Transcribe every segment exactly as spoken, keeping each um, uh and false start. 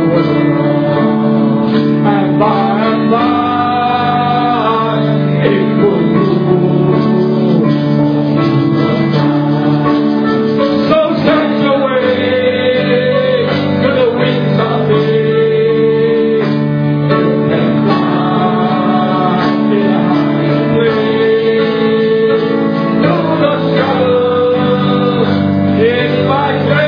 and by and by it will move. So set your way to the wings of faith and fly in a higher place. Through the struggle in my grace.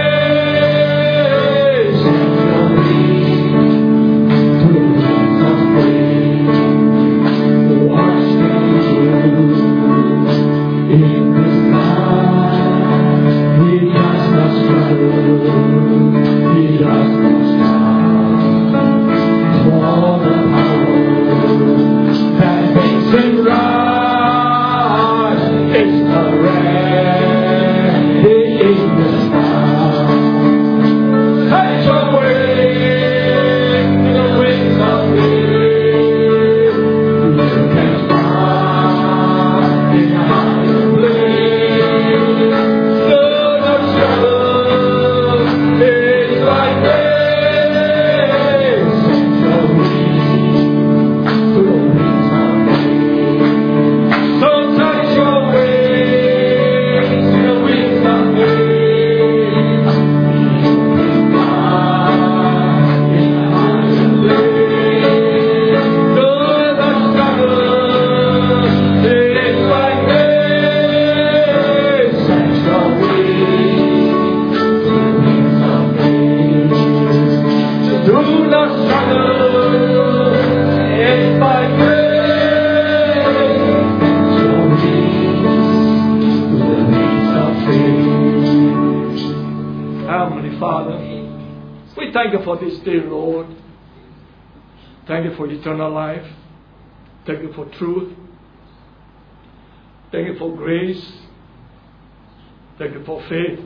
Thank you for this day, Lord. Thank you for eternal life. Thank you for truth. Thank you for grace. Thank you for faith.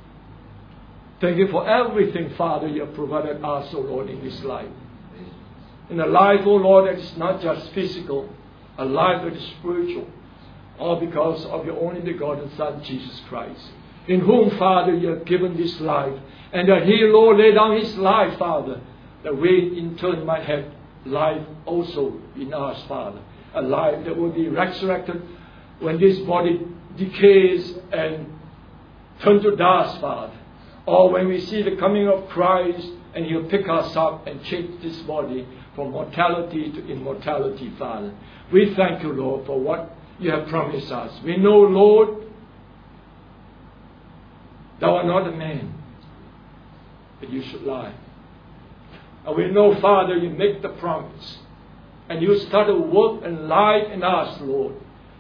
Thank you for everything, Father, you have provided us, O Lord, in this life. In a life, O Lord, that is not just physical, a life that is spiritual, all because of your only begotten Son, Jesus Christ, in whom, Father, you have given this life. And that He, Lord, laid down His life, Father, that we in turn might have life also in us, Father. A life that will be resurrected when this body decays and turns to dust, Father. Or when we see the coming of Christ and He'll pick us up and change this body from mortality to immortality, Father. We thank you, Lord, for what you have promised us. We know, Lord, thou art not a man that you should lie. And we know, Father, you make the promise. And you start to work and life in us, Lord.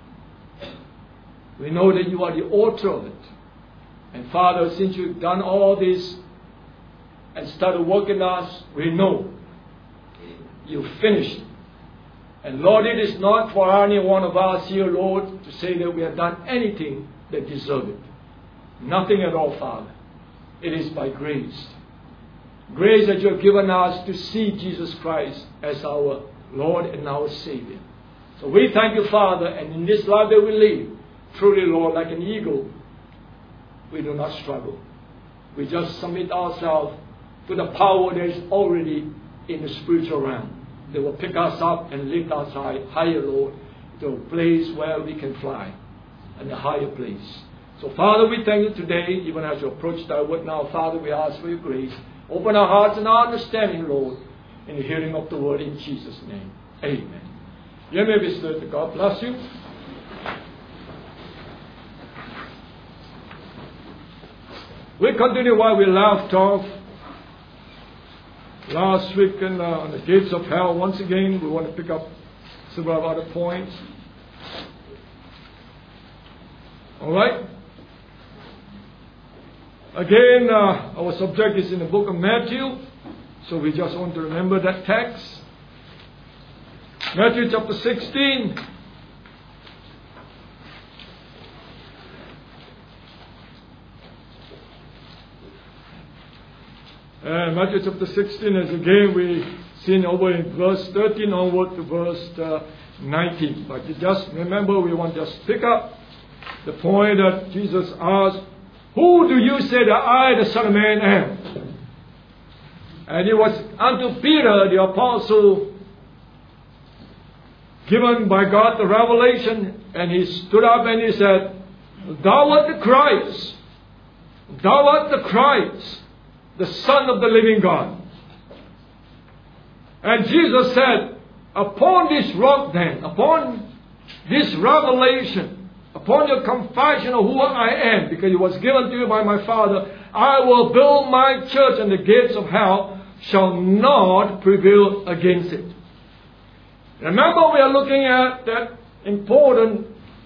We know that you are the author of it. And Father, since you've done all this and started working us, we know you've finished. And Lord, it is not for any one of us here, Lord, to say that we have done anything that deserves it. Nothing at all, Father. It is by grace. Grace that you have given us to see Jesus Christ as our Lord and our Savior. So we thank you, Father, and in this life that we live, truly, Lord, like an eagle, we do not struggle. We just submit ourselves to the power that is already in the spiritual realm. They will pick us up and lift us high, higher, Lord, to a place where we can fly, and a higher place. So, Father, we thank you today, even as you approach thy word now, Father, we ask for your grace. Open our hearts and our understanding, Lord, in the hearing of the word in Jesus' name. Amen. You may be seated. God bless you. We continue while we left off last week in, uh, on the gates of hell. Once again, we want to pick up several other points. All right. Again, uh, our subject is in the book of Matthew, so we just want to remember that text. Matthew chapter sixteen. And Matthew chapter sixteen is again we seen over in verse thirteen onward to verse uh, nineteen. But you just remember, we want to just pick up the point that Jesus asked, who do you say that I, the Son of Man, am? And it was unto Peter, the apostle, given by God the revelation, and he stood up and he said, Thou art the Christ, Thou art the Christ, the Son of the living God. And Jesus said, Upon this rock then, upon this revelation, upon your confession of who I am, because it was given to you by my Father, I will build my church, and the gates of hell shall not prevail against it. Remember, we are looking at that important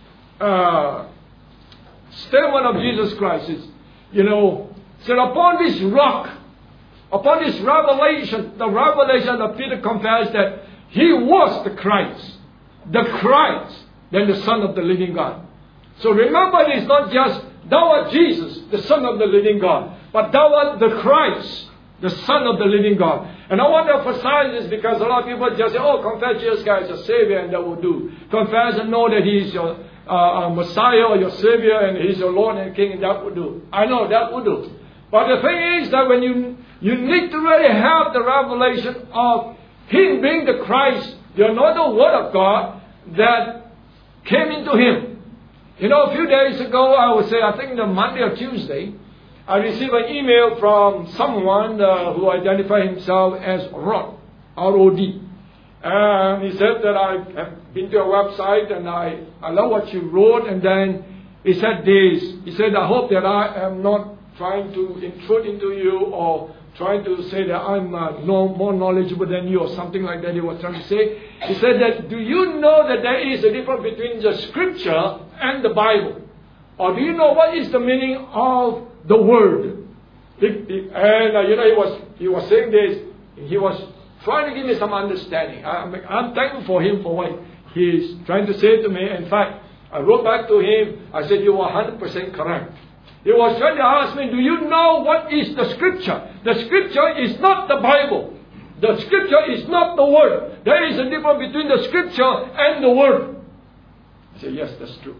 uh, statement of Jesus Christ. It's, you know, said, upon this rock, upon this revelation, the revelation that Peter confessed that he was the Christ, the Christ, then the Son of the living God. So remember, it is not just, Thou art Jesus, the Son of the living God, but Thou art the Christ, the Son of the living God. And I want to emphasize this because a lot of people just say, oh, confess Jesus Christ as your Savior, and that will do. Confess and know that He is your uh, Messiah or your Savior, and He is your Lord and King, and that will do. I know that will do. But the thing is that when you, you need to really have the revelation of Him being the Christ, the anointed Word of God that came into Him. You know, a few days ago, I would say, I think the Monday or Tuesday, I received an email from someone uh, who identified himself as Rod, R O D. And he said that I have been to your website and I, I love what you wrote. And then he said this. He said, I hope that I am not trying to intrude into you or trying to say that I'm uh, no, more knowledgeable than you or something like that he was trying to say. He said that, do you know that there is a difference between the Scripture and the Bible? Or do you know what is the meaning of the Word? He, he, and uh, you know, he was he was saying this. He was trying to give me some understanding. I, I'm, I'm thankful for him for what he's trying to say to me. In fact, I wrote back to him. I said, you were one hundred percent correct. He was trying to ask me, do you know what is the Scripture? The Scripture is not the Bible. The Scripture is not the Word. There is a difference between the Scripture and the Word. I said, yes, that's true.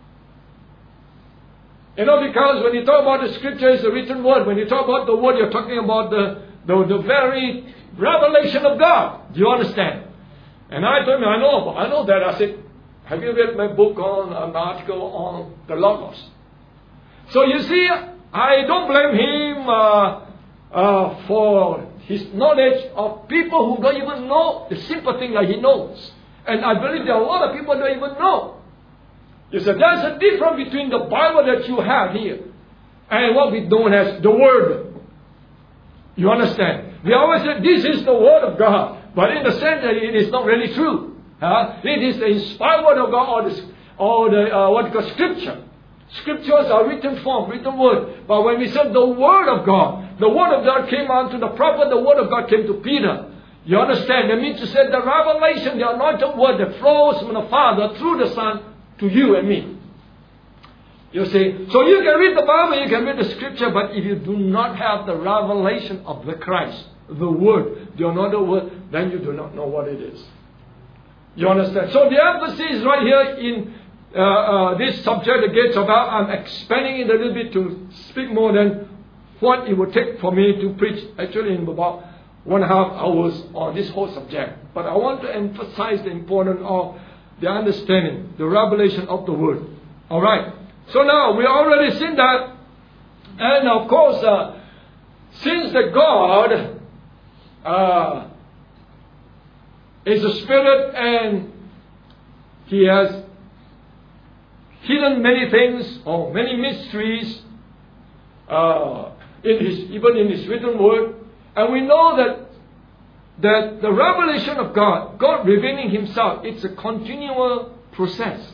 You know, because when you talk about the Scripture, it's a written Word. When you talk about the Word, you're talking about the, the, the very revelation of God. Do you understand? And I told him, I know, I know that. I said, have you read my book on an article on the Logos? So you see, I don't blame him uh, uh, for his knowledge of people who don't even know the simple thing that he knows. And I believe there are a lot of people who don't even know. You said, there's a difference between the Bible that you have here and what we know as the Word. You understand? We always say, this is the Word of God. But in the sense that it is not really true. Huh? It is the inspired Word of God or the, or the uh, what you call Scripture. Scriptures are written form, written word. But when we said the Word of God, the Word of God came unto the prophet, the Word of God came to Peter. You understand? That means to say the revelation, the anointed Word that flows from the Father through the Son to you and me. You see? So you can read the Bible, you can read the Scripture, but if you do not have the revelation of the Christ, the Word, the anointed Word, then you do not know what it is. You understand? So the emphasis right here in Uh, uh, this subject, the gates of hell, I'm expanding it a little bit to speak more than what it would take for me to preach actually in about one and a half hours on this whole subject. But I want to emphasize the importance of the understanding, the revelation of the Word. Alright, so now we already seen that, and of course, uh, since the God uh, is a Spirit and He has hidden many things or many mysteries uh, in his, even in His written Word. And we know that, that the revelation of God, God revealing Himself, it's a continual process.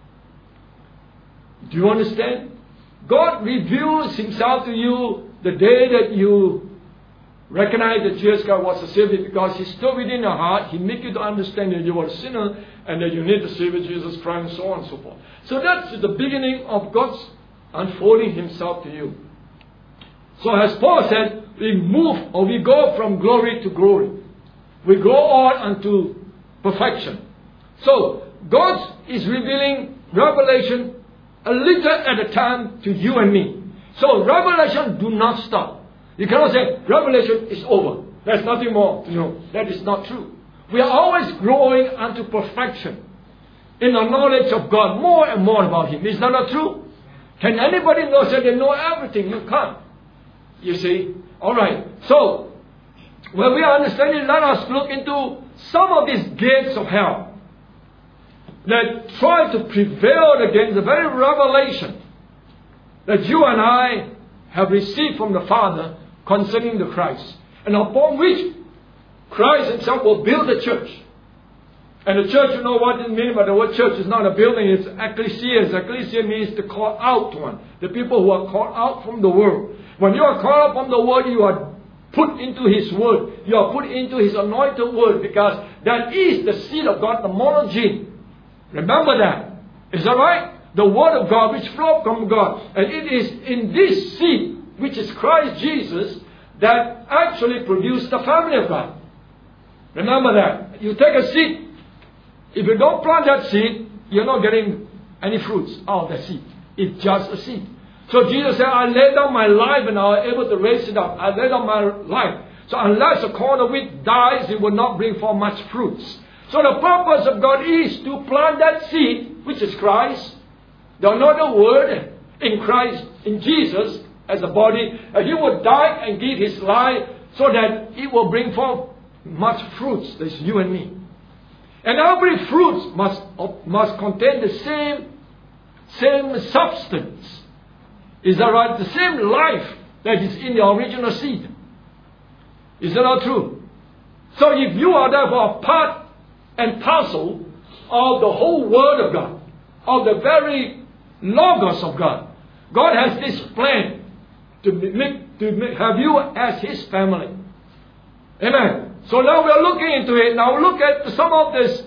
Do you understand? God reveals Himself to you the day that you recognize that Jesus Christ was a Savior, because He's still within your heart. He makes you to understand that you are a sinner and that you need the Savior Jesus Christ, and so on and so forth. So that's the beginning of God's unfolding Himself to you. So as Paul said, we move or we go from glory to glory. We go on unto perfection. So God is revealing revelation a little at a time to you and me. So revelation do not stop. You cannot say revelation is over. There's nothing more to know. That is not true. We are always growing unto perfection in the knowledge of God, more and more about Him. Is that not true? Can anybody know that they know everything? You can't. You see? Alright. So, when we understand it, let us look into some of these gates of hell that try to prevail against the very revelation that you and I have received from the Father concerning the Christ, and upon which Christ Himself will build the church. And the church, you know what it means by the word church? Is not a building, it's ecclesia. Ecclesia means the called out one. The people who are called out from the world. When you are called out from the world, you are put into His word. You are put into His anointed word, because that is the seed of God, the monogene. Remember that. Is that right? The word of God which flowed from God. And it is in this seed, which is Christ Jesus, that actually produced the family of God. Remember that. You take a seed. If you don't plant that seed, you're not getting any fruits out of that seed. It's just a seed. So Jesus said, I laid down my life and I was able to raise it up. I laid down my life. So unless a corn of wheat dies, it will not bring forth much fruits. So the purpose of God is to plant that seed, which is Christ, the anointed word in Christ, in Jesus as a body. And He will die and give His life so that it will bring forth much fruits. That's you and me. And every fruit must, must contain the same, same substance. Is that right? The same life that is in the original seed. Is that not true? So if you are therefore part and parcel of the whole Word of God, of the very Logos of God, God has this plan to make, to make, have you as His family. Amen. So now we are looking into it. Now look at some of this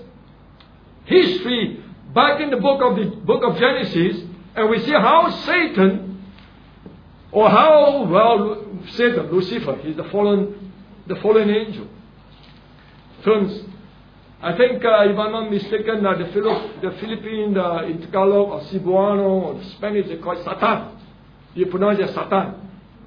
history back in the book of the book of Genesis, and we see how Satan, or how well Satan, Lucifer, he's the fallen, the fallen angel. Turns, I think uh, if I'm not mistaken, uh, the, Philip, the Philippine, uh, in Tagalog or Cebuano or the Spanish, they call it Satan. You pronounce it Satan.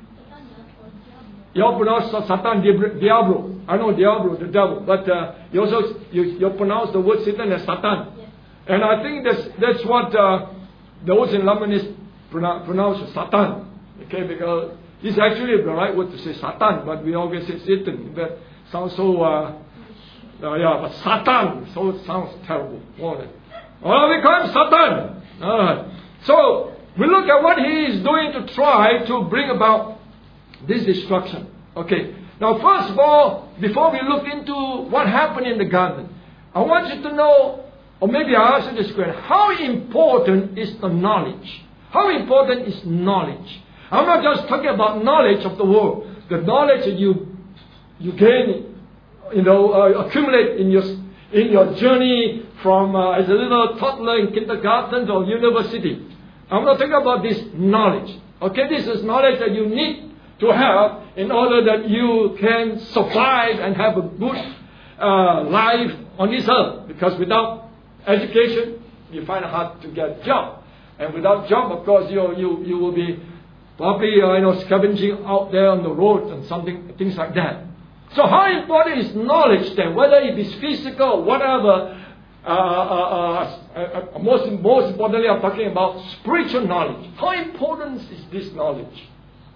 You pronounce Satan Diablo. I know Diablo, the devil, but uh, you also you, you pronounce the word Satan as Satan. Yes. And I think that's that's what uh, those in Lebanese pronounce, pronounce Satan. Okay, because it's actually the right word to say Satan, but we always say Satan. But sounds so uh, uh, yeah, but Satan, so it sounds terrible. Well, we call him Satan. All right. So we look at what he is doing to try to bring about this destruction. Okay. Now, first of all, before we look into what happened in the garden, I want you to know, or maybe I ask you this question: how important is the knowledge? How important is knowledge? I'm not just talking about knowledge of the world, the knowledge that you you gain, you know, uh, accumulate in your in your journey from uh, as a little toddler in kindergarten or university. I'm not talking about this knowledge. Okay, this is knowledge that you need to have in order that you can survive and have a good uh, life on this earth. Because without education, you find it hard to get a job. And without job, of course, you you you will be probably uh, you know scavenging out there on the road and something things like that. So how important is knowledge then? Whether it is physical or whatever. Uh, uh, uh, uh, most most importantly, I'm talking about spiritual knowledge. How important is this knowledge?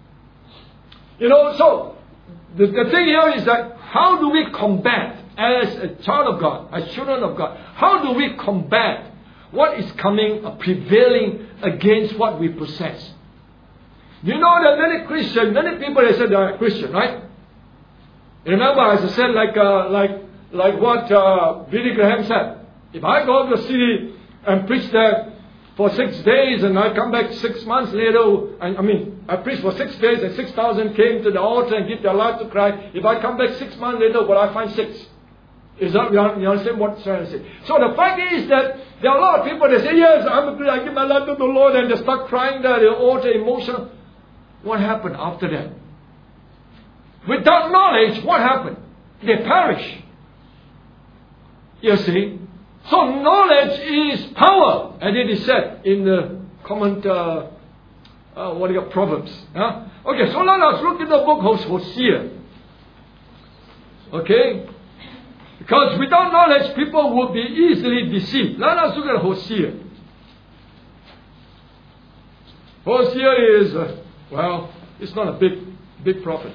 You know, so the, the thing here is that how do we combat as a child of God, as children of God? How do we combat what is coming, uh, prevailing against what we possess? You know that many Christians, many people they say they are Christian, right? Remember, as I said, like uh, like like what uh, Billy Graham said. If I go to the city and preach there for six days and I come back six months later, I, I mean, I preached for six days and six thousand came to the altar and give their life to Christ. If I come back six months later, will I find six? Is that, you understand what I'm trying to say? So the fact is that there are a lot of people that say, yes, I'm a Christian, I give my life to the Lord, and they start crying there, the altar, emotional. What happened after that? Without knowledge, what happened? They perish. You see? So knowledge is power, and it is said in the common, uh, uh, what do you call Proverbs? Huh? Okay, so let us look at the book of Hosea. Okay? Because without knowledge, people will be easily deceived. Let us look at Hosea. Hosea is, uh, well, it's not a big, big prophet.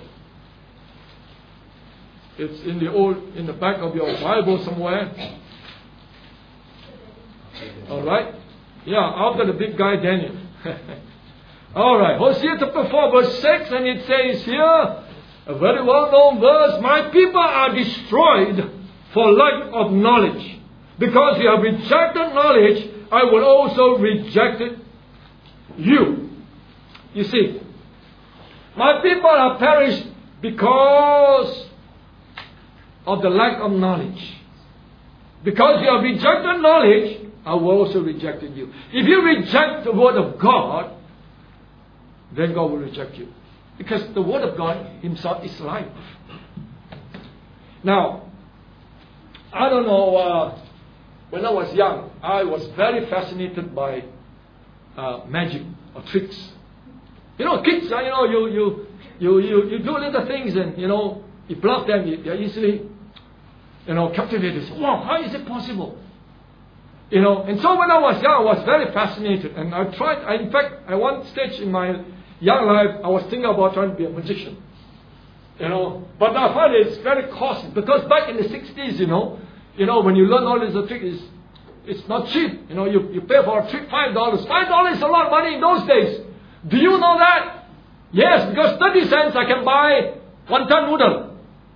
It's in the old, in the back of your Bible somewhere. All right? Yeah, after the big guy Daniel. All right, Hosea chapter four, verse six, and it says here, a very well-known verse, my people are destroyed for lack of knowledge. Because you have rejected knowledge, I will also reject you. You see, my people are perished because of the lack of knowledge. Because you have rejected knowledge, I will also reject you. If you reject the word of God, then God will reject you. Because the word of God himself is life. Now, I don't know, uh, when I was young, I was very fascinated by uh, magic or tricks. You know, kids, uh, you know, you, you, you, you, you do little things and, you know, you bluff them, you, they're easily, you know, captivated. Wow, how is it possible? You know, and so when I was young, I was very fascinated. And I tried, I, in fact, at one stage in my young life, I was thinking about trying to be a magician. You know, but I find it's very costly. Because back in the sixties, you know, you know, when you learn all this trick, it's, it's not cheap. You know, you, you pay for a trick five dollars. five dollars is a lot of money in those days. Do you know that? Yes, because thirty cents I can buy one ton noodle.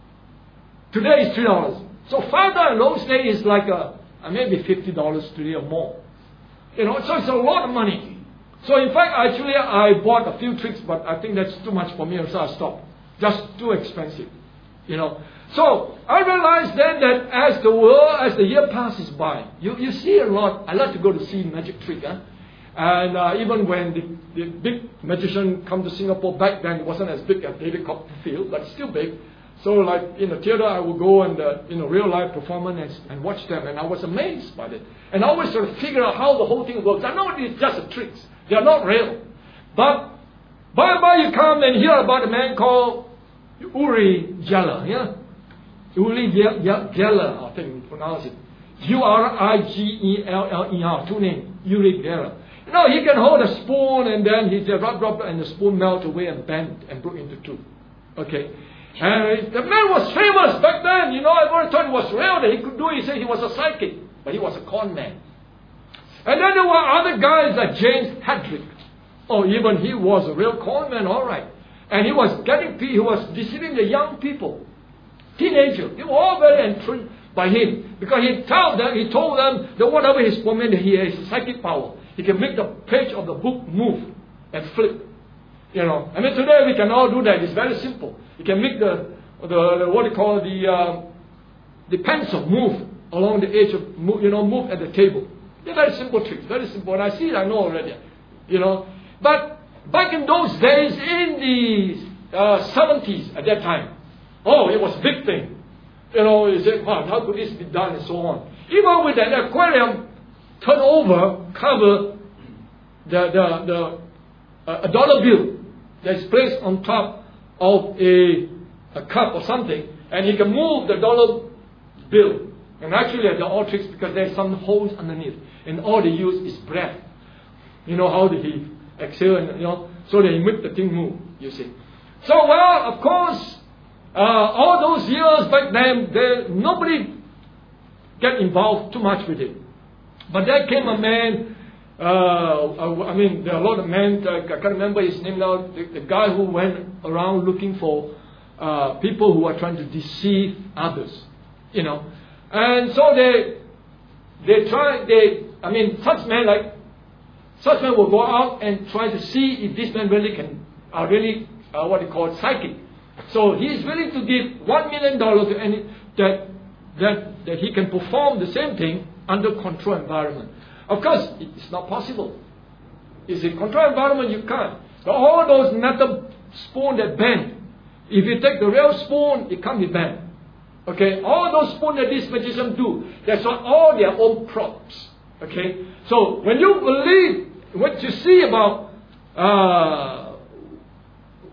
Today is three dollars. So five dollars in those days is like a, uh, maybe fifty dollars today or more. You know, so it's a lot of money. So in fact, actually, I bought a few tricks, but I think that's too much for me, so I stopped. Just too expensive. You know. So I realized then that as the world, as the year passes by, you, you see a lot. I like to go to see magic trick. Huh? And uh, even when the, the big magician come to Singapore back then, it wasn't as big as David Copperfield, but still big. So like in the theater, I would go and uh, in a real life performance and, and watch them, and I was amazed by it. And I always sort of figure out how the whole thing works. I know it's just a tricks; they are not real. But by and by, you come and hear about a man called Uri Geller. Yeah, Uri Geller, I think you pronounce it. U R I G E L L E R, two names, Uri Geller. You know, he can hold a spoon and then he just rub, rub, and the spoon melt away and bend and broke into two. Okay. And the man was famous back then. You know, everyone thought it was real that he could do it. He said he was a psychic. But he was a con man. And then there were other guys like James Hedrick. Oh, even he was a real con man, all right. And he was getting, he was deceiving the young people. Teenagers. They were all very intrigued by him. Because he told them, he told them that whatever he spoke, he has psychic power. He can make the page of the book move and flip. You know, I mean, today we can all do that. It's very simple. You can make the, the, the what do you call the, uh, the pencil move along the edge of, move, you know, move at the table. They're very simple tricks, very simple. And I see it, I know already. You know, but back in those days, in the uh, seventies at that time, oh, it was a big thing. You know, you say, wow, how could this be done and so on. Even with an aquarium turn over, cover the, the, the uh, a dollar bill that's placed on top of a, a cup or something, and he can move the dollar bill. And actually they're all tricks because there's some holes underneath. And all they use is breath. You know how did he exhale, and, you know, so they make the thing move, you see. So, well, of course, uh, all those years back then, they, nobody get involved too much with it. But there came a man, uh, I mean, there are a lot of men, I can't remember his name now, the, the guy who went around looking for uh, people who are trying to deceive others, you know. And so they, they try, they, I mean, such men like, such men will go out and try to see if this man really can, are really, uh, what they call psychic. So he is willing to give one million dollars to any, that, that, that he can perform the same thing under controlled environment. Of course, it's not possible. It's a controlled environment, you can't. But all those metal spoons that bend, if you take the real spoon, it can't be bent. Okay, all those spoons that these magicians do, that's all their own props. Okay, so when you believe what you see about uh,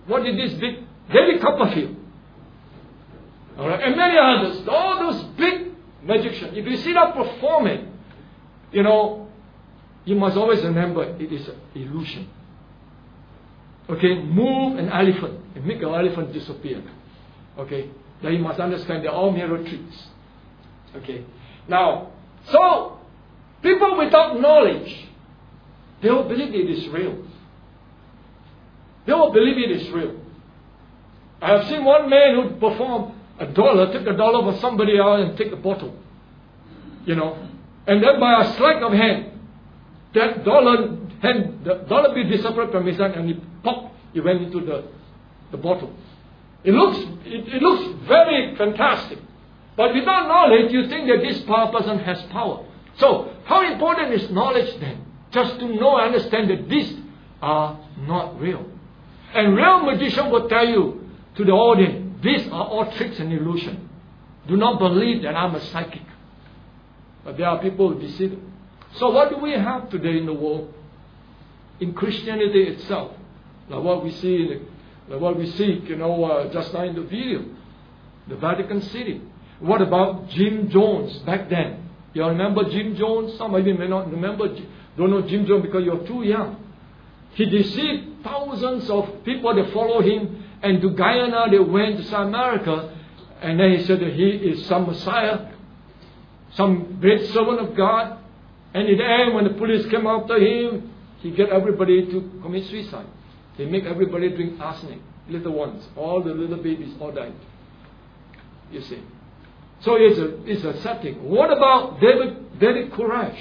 what did this big David Copperfield, all right, and many others, all those big magicians, if you see them performing, you know, you must always remember it is an illusion. Okay, move an elephant and make an elephant disappear. Okay, then you must understand they're all mirror tricks. Okay, now, so people without knowledge, they will believe it is real. They will believe it is real. I have seen one man who performed a dollar, took a dollar for somebody else and take a bottle. You know, and then by a sleight of hand, that dollar hand, the dollar bill disappeared from his hand and he popped, he went into the, the bottle. It looks, it, it looks very fantastic. But without knowledge, you think that this power person has power. So, how important is knowledge then? Just to know and understand that these are not real. And real magician will tell you to the audience, these are all tricks and illusion. Do not believe that I'm a psychic. But there are people who deceive. So what do we have today in the world? In Christianity itself. Like what we see, in the, like what we see, you know, uh, just now in the video. The Vatican City. What about Jim Jones back then? You remember Jim Jones? Some of you may not remember, don't know Jim Jones because you're too young. He deceived thousands of people that follow him, and to Guyana they went to South America, and then he said that he is some Messiah, some great servant of God, and in the end when the police came after him, he got everybody to commit suicide. They make everybody drink arsenic, little ones, all the little babies all died. You see. So it's a, it's a setting. What about David, David Koresh?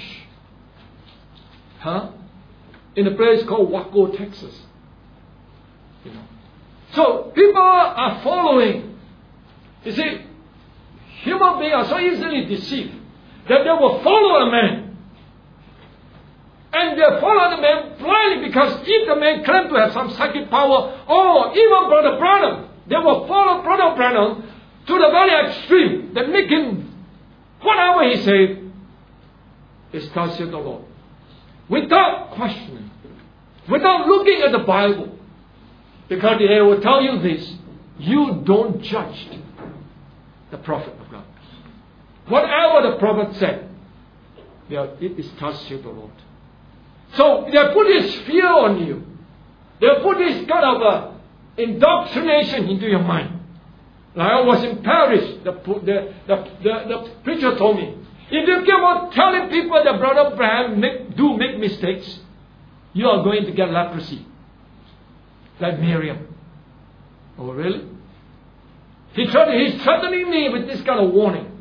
Huh? In a place called Waco, Texas. You know. So people are following. You see, human beings are so easily deceived that they will follow a man. And they follow the man blindly because if the man claims to have some psychic power, or even Brother Branham, they will follow Brother Branham to the very extreme that make him, whatever he says, is thus saith the Lord. Without questioning, without looking at the Bible, because they will tell you this, you don't judge the prophet of God. Whatever the prophet said, it is thus saith the Lord. So they put this fear on you. They put this kind of uh, indoctrination into your mind. Like I was in Paris, the, the, the, the, the preacher told me, if you keep on telling people that Brother Abraham make, do make mistakes, you are going to get leprosy. Like Miriam. Oh, really? He tried, he's threatening me with this kind of warning.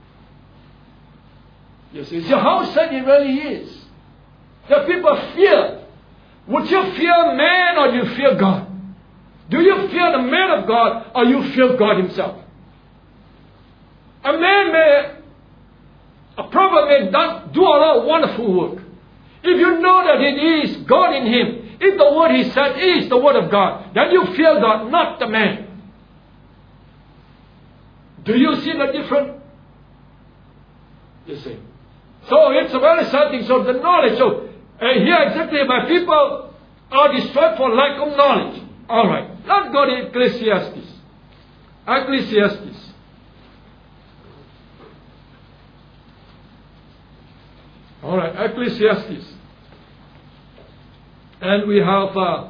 You see, so how sad it really is. The people fear. Would you fear man or do you fear God? Do you fear the man of God or you fear God himself? A man may, a prophet may not do a lot of wonderful work. If you know that it is God in him, if the word he said is the word of God, then you fear God, not the man. Do you see the difference? You see. So it's a very sad thing. So the knowledge. So uh, here exactly my people are destroyed for lack of knowledge. All right. Let's go to Ecclesiastes. Ecclesiastes. All right. Ecclesiastes. And we have, uh,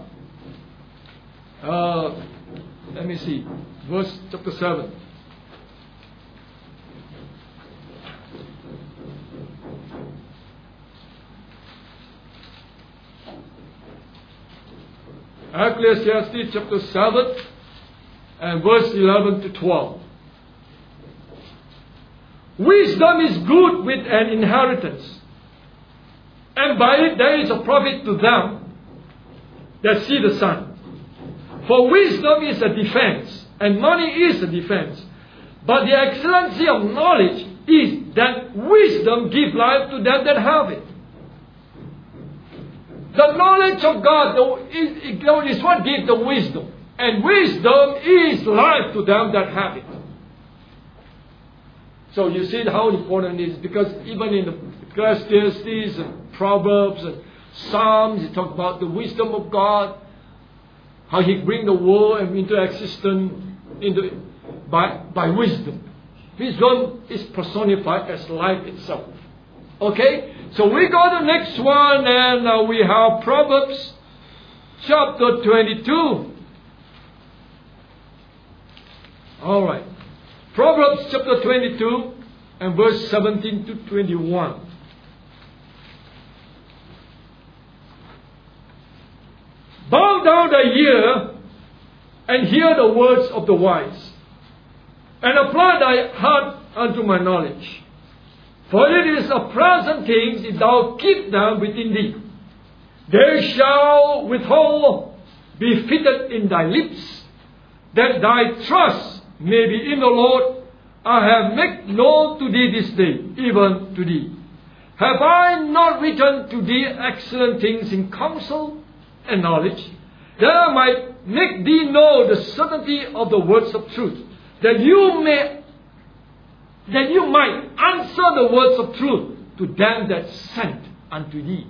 uh, let me see, verse chapter seven. Ecclesiastes chapter seven and verse eleven to twelve. Wisdom is good with an inheritance, and by it there is a profit to them that see the sun. For wisdom is a defense, and money is a defense. But the excellency of knowledge is that wisdom gives life to them that have it. The knowledge of God is what gives the wisdom. And wisdom is life to them that have it. So you see how important it is. Because even in the Ecclesiastes and Proverbs and Psalms, you talk about the wisdom of God. how He bring the world into existence into by by wisdom. Wisdom is personified as life itself. Okay, so we go to the next one, and uh, we have Proverbs chapter twenty-two. All right, Proverbs chapter twenty-two and verse seventeen to twenty-one. Bow down thy ear and hear the words of the wise, and apply thy heart unto my knowledge. For it is a pleasant thing if thou keep them within thee. They shall withhold be fitted in thy lips, that thy trust may be in the Lord. I have made known to thee this day, even to thee. Have I not written to thee excellent things in counsel and knowledge, that I might make thee know the certainty of the words of truth, that you may, that you might answer the words of truth to them that sent unto thee.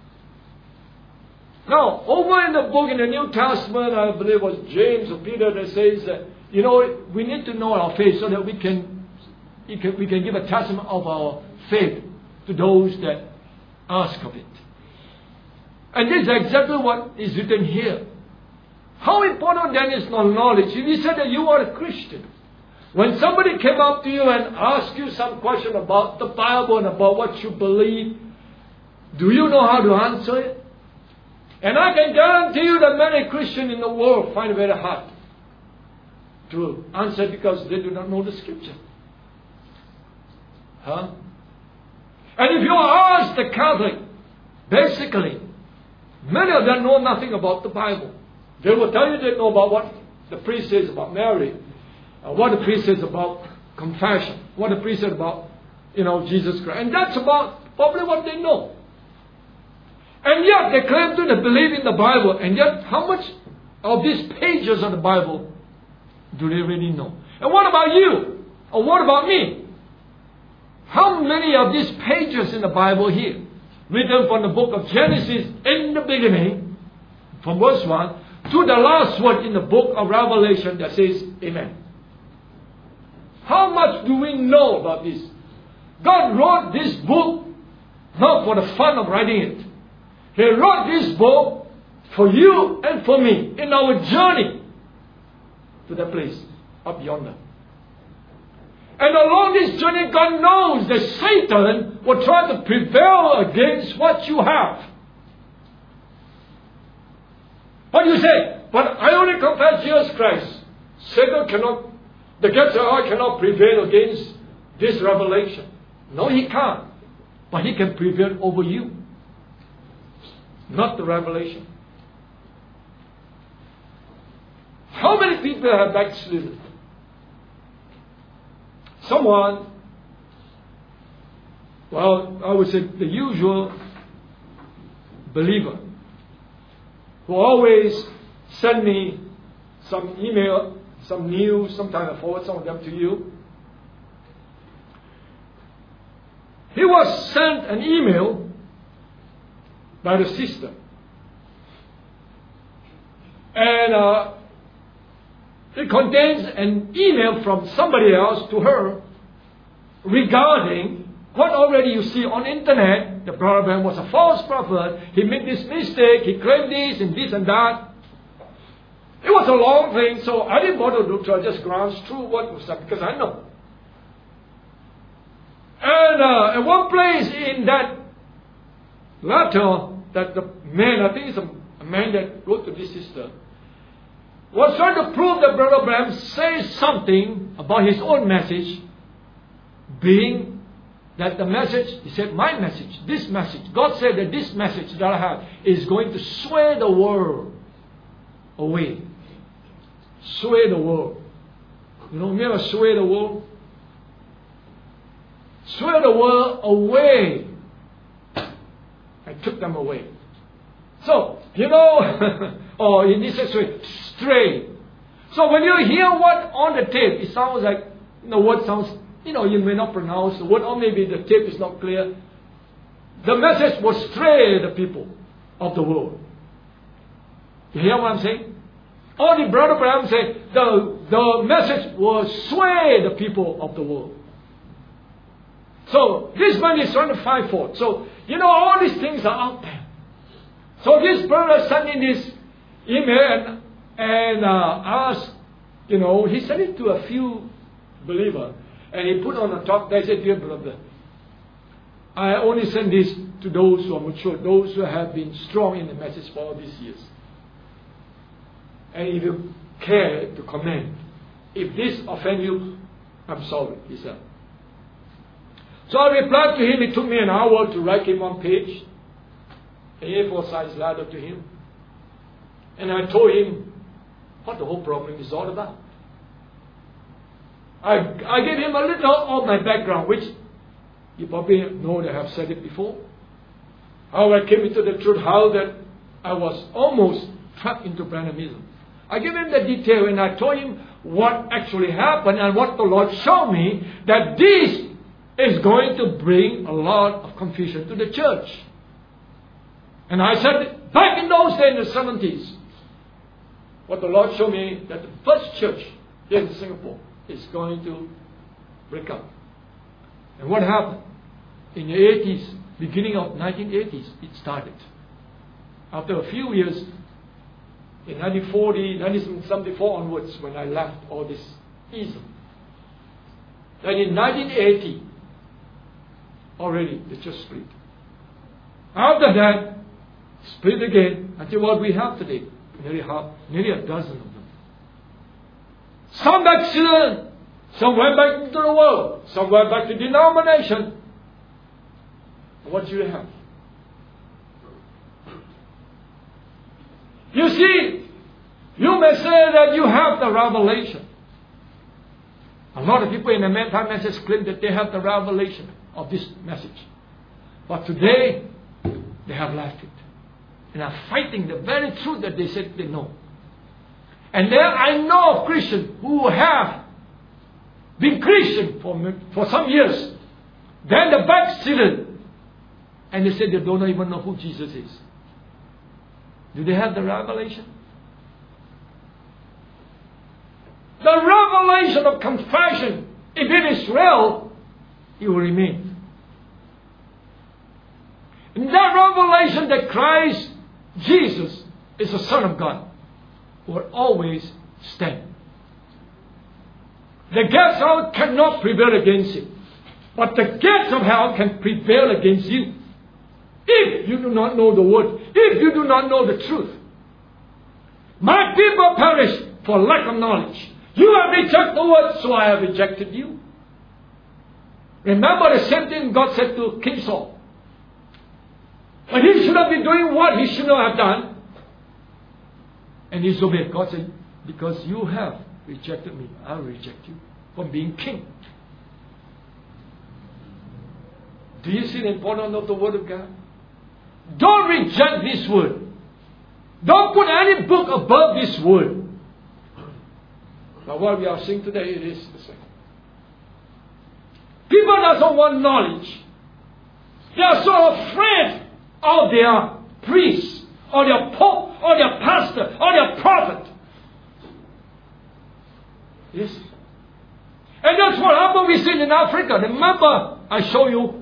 Now, over in the book in the New Testament, I believe it was James or Peter that says that, you know, we need to know our faith so that we can, we can, we can give a testament of our faith to those that ask of it. And this is exactly what is written here. How important then is knowledge? If you said that you are a Christian, when somebody came up to you and asked you some question about the Bible and about what you believe, do you know how to answer it? And I can guarantee you that many Christians in the world find it very hard to answer because they do not know the Scripture. Huh? And if you ask the Catholic, basically, many of them know nothing about the Bible. They will tell you they know about what the priest says about Mary, uh, what the priest says about confession, what the priest says about, you know, Jesus Christ. And that's about probably what they know. And yet they claim to believe in the Bible. And yet how much of these pages of the Bible do they really know? And what about you? Or what about me? How many of these pages in the Bible here, written from the book of Genesis in the beginning, from verse one, to the last word in the book of Revelation that says Amen? How much do we know about this? God wrote this book not for the fun of writing it. He wrote this book for you and for me in our journey to that place up yonder. And along this journey, God knows that Satan will try to prevail against what you have. But you say, but I only confess Jesus Christ. Satan cannot, the gates of hell cannot prevail against this revelation. No, he can't. But he can prevail over you. Not the revelation. How many people have backslidden? Someone, well, I would say the usual believer, who always send me some email, some news, sometimes I forward some of them to you. He was sent an email by the sister. And uh, it contains an email from somebody else to her regarding what already you see on internet. The prophet was a false prophet. He made this mistake. He claimed this and this and that. It was a long thing, so I didn't bother to try, just glance through what was up because I know. And uh, at one place in that letter, that the man, I think it's a, a man that wrote to this sister, was trying to prove that Brother Branham says something about his own message, being that the message, he said, my message, this message, God said that this message that I have is going to sway the world away. Sway the world. You know, remember sway the world? Sway the world away. I took them away. So, you know, or in this way, stray. So when you hear what on the tape, it sounds like, you know, what sounds, you know, you may not pronounce the word, or maybe the tape is not clear. The message will stray the people of the world. You hear what I'm saying? Only Brother Branham said the, the message will sway the people of the world. So this man is trying to fight for it. So, you know, all these things are out there. So this brother sent in this email and, and uh, asked, you know, he sent it to a few believers. And he put on the top, they said, dear brother, I only send this to those who are mature, those who have been strong in the message for all these years. And if you care to comment, if this offend you, I'm sorry, he said. So I replied to him. It took me an hour to write him one page, an A four size letter to him. And I told him what the whole problem is all about. I, I gave him a little of my background, which you probably know that I have said it before. How I came into the truth, how that I was almost trapped into Branhamism. I gave him the detail and I told him what actually happened and what the Lord showed me, that this is going to bring a lot of confusion to the church. And I said, back in those days in the seventies, what the Lord showed me, that the first church here in Singapore is going to break up. And what happened? In the eighties, beginning of nineteen eighties, it started. After a few years, in nineteen forty, nineteen seventy-four onwards, when I left all this ism. Then in nineteen eighty, already the church split. After that, split again until what we have today, nearly half, nearly a dozen of them. Some backslid, some went back into the world, some went back to denomination. What do you have? You see, you may say that you have the revelation. A lot of people in the end-time message claim that they have the revelation of this message. But today, they have left it. And are fighting the very truth that they said they know. And there I know of Christians who have been Christian for, for some years. Then the backslidden. And they said they don't even know who Jesus is. Do they have the revelation? The revelation of confession, if it is real, it will remain. And that revelation that Christ Jesus is the Son of God will always stand. The gates of hell cannot prevail against it. But the gates of hell can prevail against you. If you do not know the word, if you do not know the truth. My people perish for lack of knowledge. You have rejected the word, so I have rejected you. Remember the same thing God said to King Saul. But he should have been doing what he should not have done. And he disobeyed. God said, because you have rejected me, I will reject you from being king. Do you see the importance of the word of God? Don't reject this word. Don't put any book above this word. But what we are seeing today, it is the same. People don't want knowledge. They are so afraid of their priest, or their pope, or their pastor, or their prophet. Yes. And that's what happened we see in Africa. Remember, I show you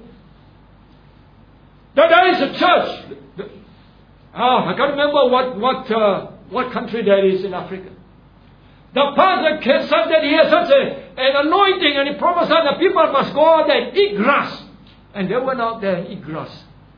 that there is a church. Oh, I can't remember what what uh, what country that is in Africa. The pastor said that he has such a, an anointing, and he prophesied that people must go out there and eat grass. And they went out there and eat grass.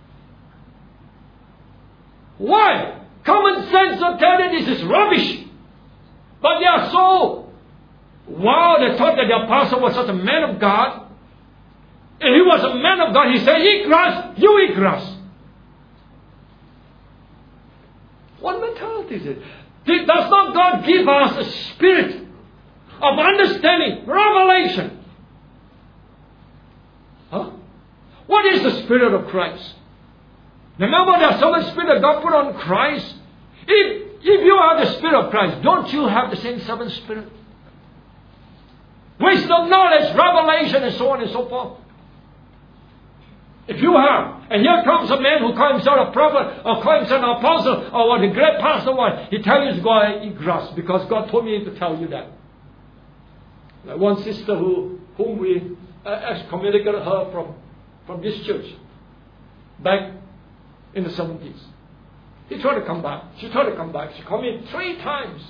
Why? Common sense will tell you this is rubbish. But they are so wow, they thought that their pastor was such a man of God. And he was a man of God. He said, eat grass, you eat grass. What mentality is it? Does not God give us a spirit of understanding, revelation? Huh? What is the Spirit of Christ? Remember, there's some Spirit that God put on Christ. If, if you have the Spirit of Christ, don't you have the same seven Spirit? Wisdom, knowledge, revelation, and so on and so forth. If you have, and here comes a man who calls himself a prophet, or calls himself an apostle, or what a great pastor was, he tells you to go and eat grass, because God told me to tell you that. Like one sister who, whom we uh, excommunicated her from, from this church, back in the seventies. He tried to come back. She tried to come back. She called me three times.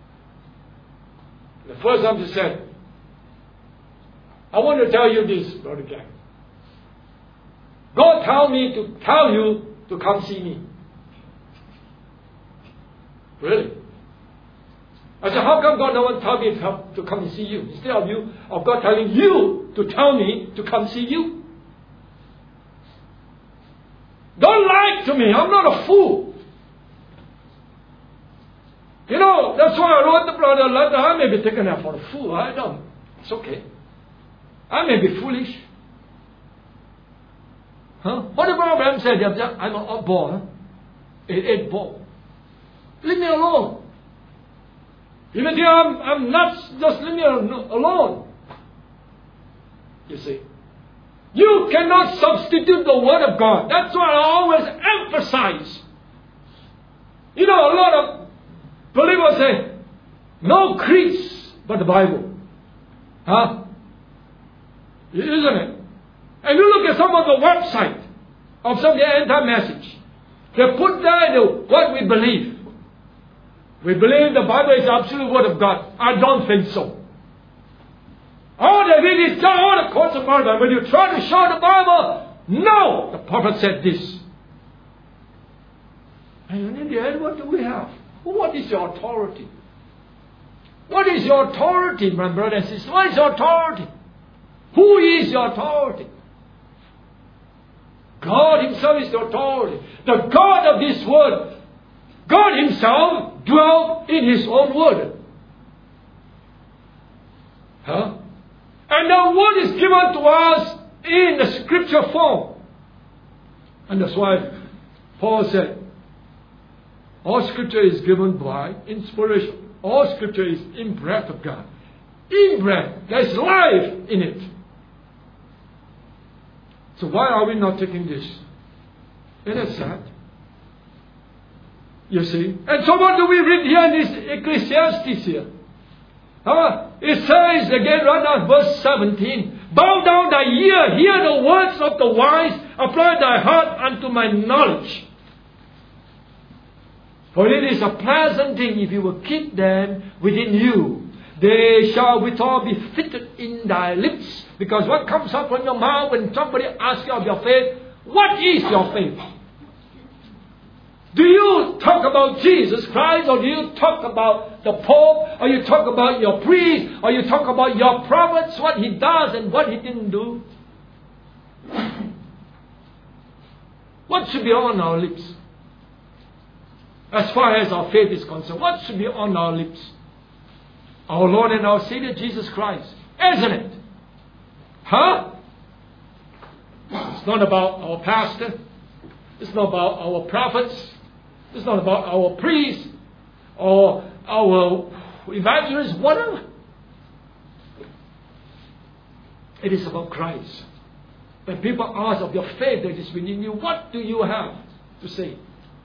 The first time she said, I want to tell you this, Brother Jack. God told me to tell you to come see me. Really? I said, how come God don't tell me to come, to come and see you? Instead of you, of God telling you to tell me to come see you. Don't lie to me. I'm not a fool. You know, that's why I wrote the brother letter. I may be taken out for a fool. I don't. It's okay. I may be foolish. Huh? What if Abraham said, I'm an oddball, huh? An eight ball. Leave me alone. Even if I'm, I'm nuts, just leave me alone. You see. You cannot substitute the Word of God. That's why I always emphasize. You know, a lot of believers say, no creeds but the Bible. Huh? Isn't it? And you look at some of the website of some of the anti-message. They put there what we believe. We believe the Bible is the absolute Word of God. I don't think so. All they read is all the quotes of Bible. When you try to show the Bible, no! The prophet said this. And in the end, what do we have? What is your authority? What is your authority, my brother and sister? What is your authority? Who is your authority? God Himself is the authority. The God of this world. God Himself dwelt in His own Word. Huh? And the Word is given to us in the Scripture form. And that's why Paul said, all Scripture is given by inspiration. All Scripture is in breath of God. In breath. There's life in it. So why are we not taking this? It is sad. You see? And so what do we read here in this Ecclesiastes here? Uh, it says again right now, verse seventeen, bow down thy ear, hear the words of the wise, apply thy heart unto my knowledge. For it is a pleasant thing if you will keep them within you. They shall withal be fitted in thy lips. Because what comes out from your mouth when somebody asks you of your faith, what is your faith? Do you talk about Jesus Christ, or do you talk about the Pope, or you talk about your priest, or you talk about your prophets, what he does and what he didn't do? What should be on our lips? As far as our faith is concerned, what should be on our lips? Our Lord and our Savior Jesus Christ, isn't it? Huh? It's not about our pastor. It's not about our prophets. It's not about our priests or our evangelists, whatever. It is about Christ. When people ask of your faith that is within you, what do you have to say?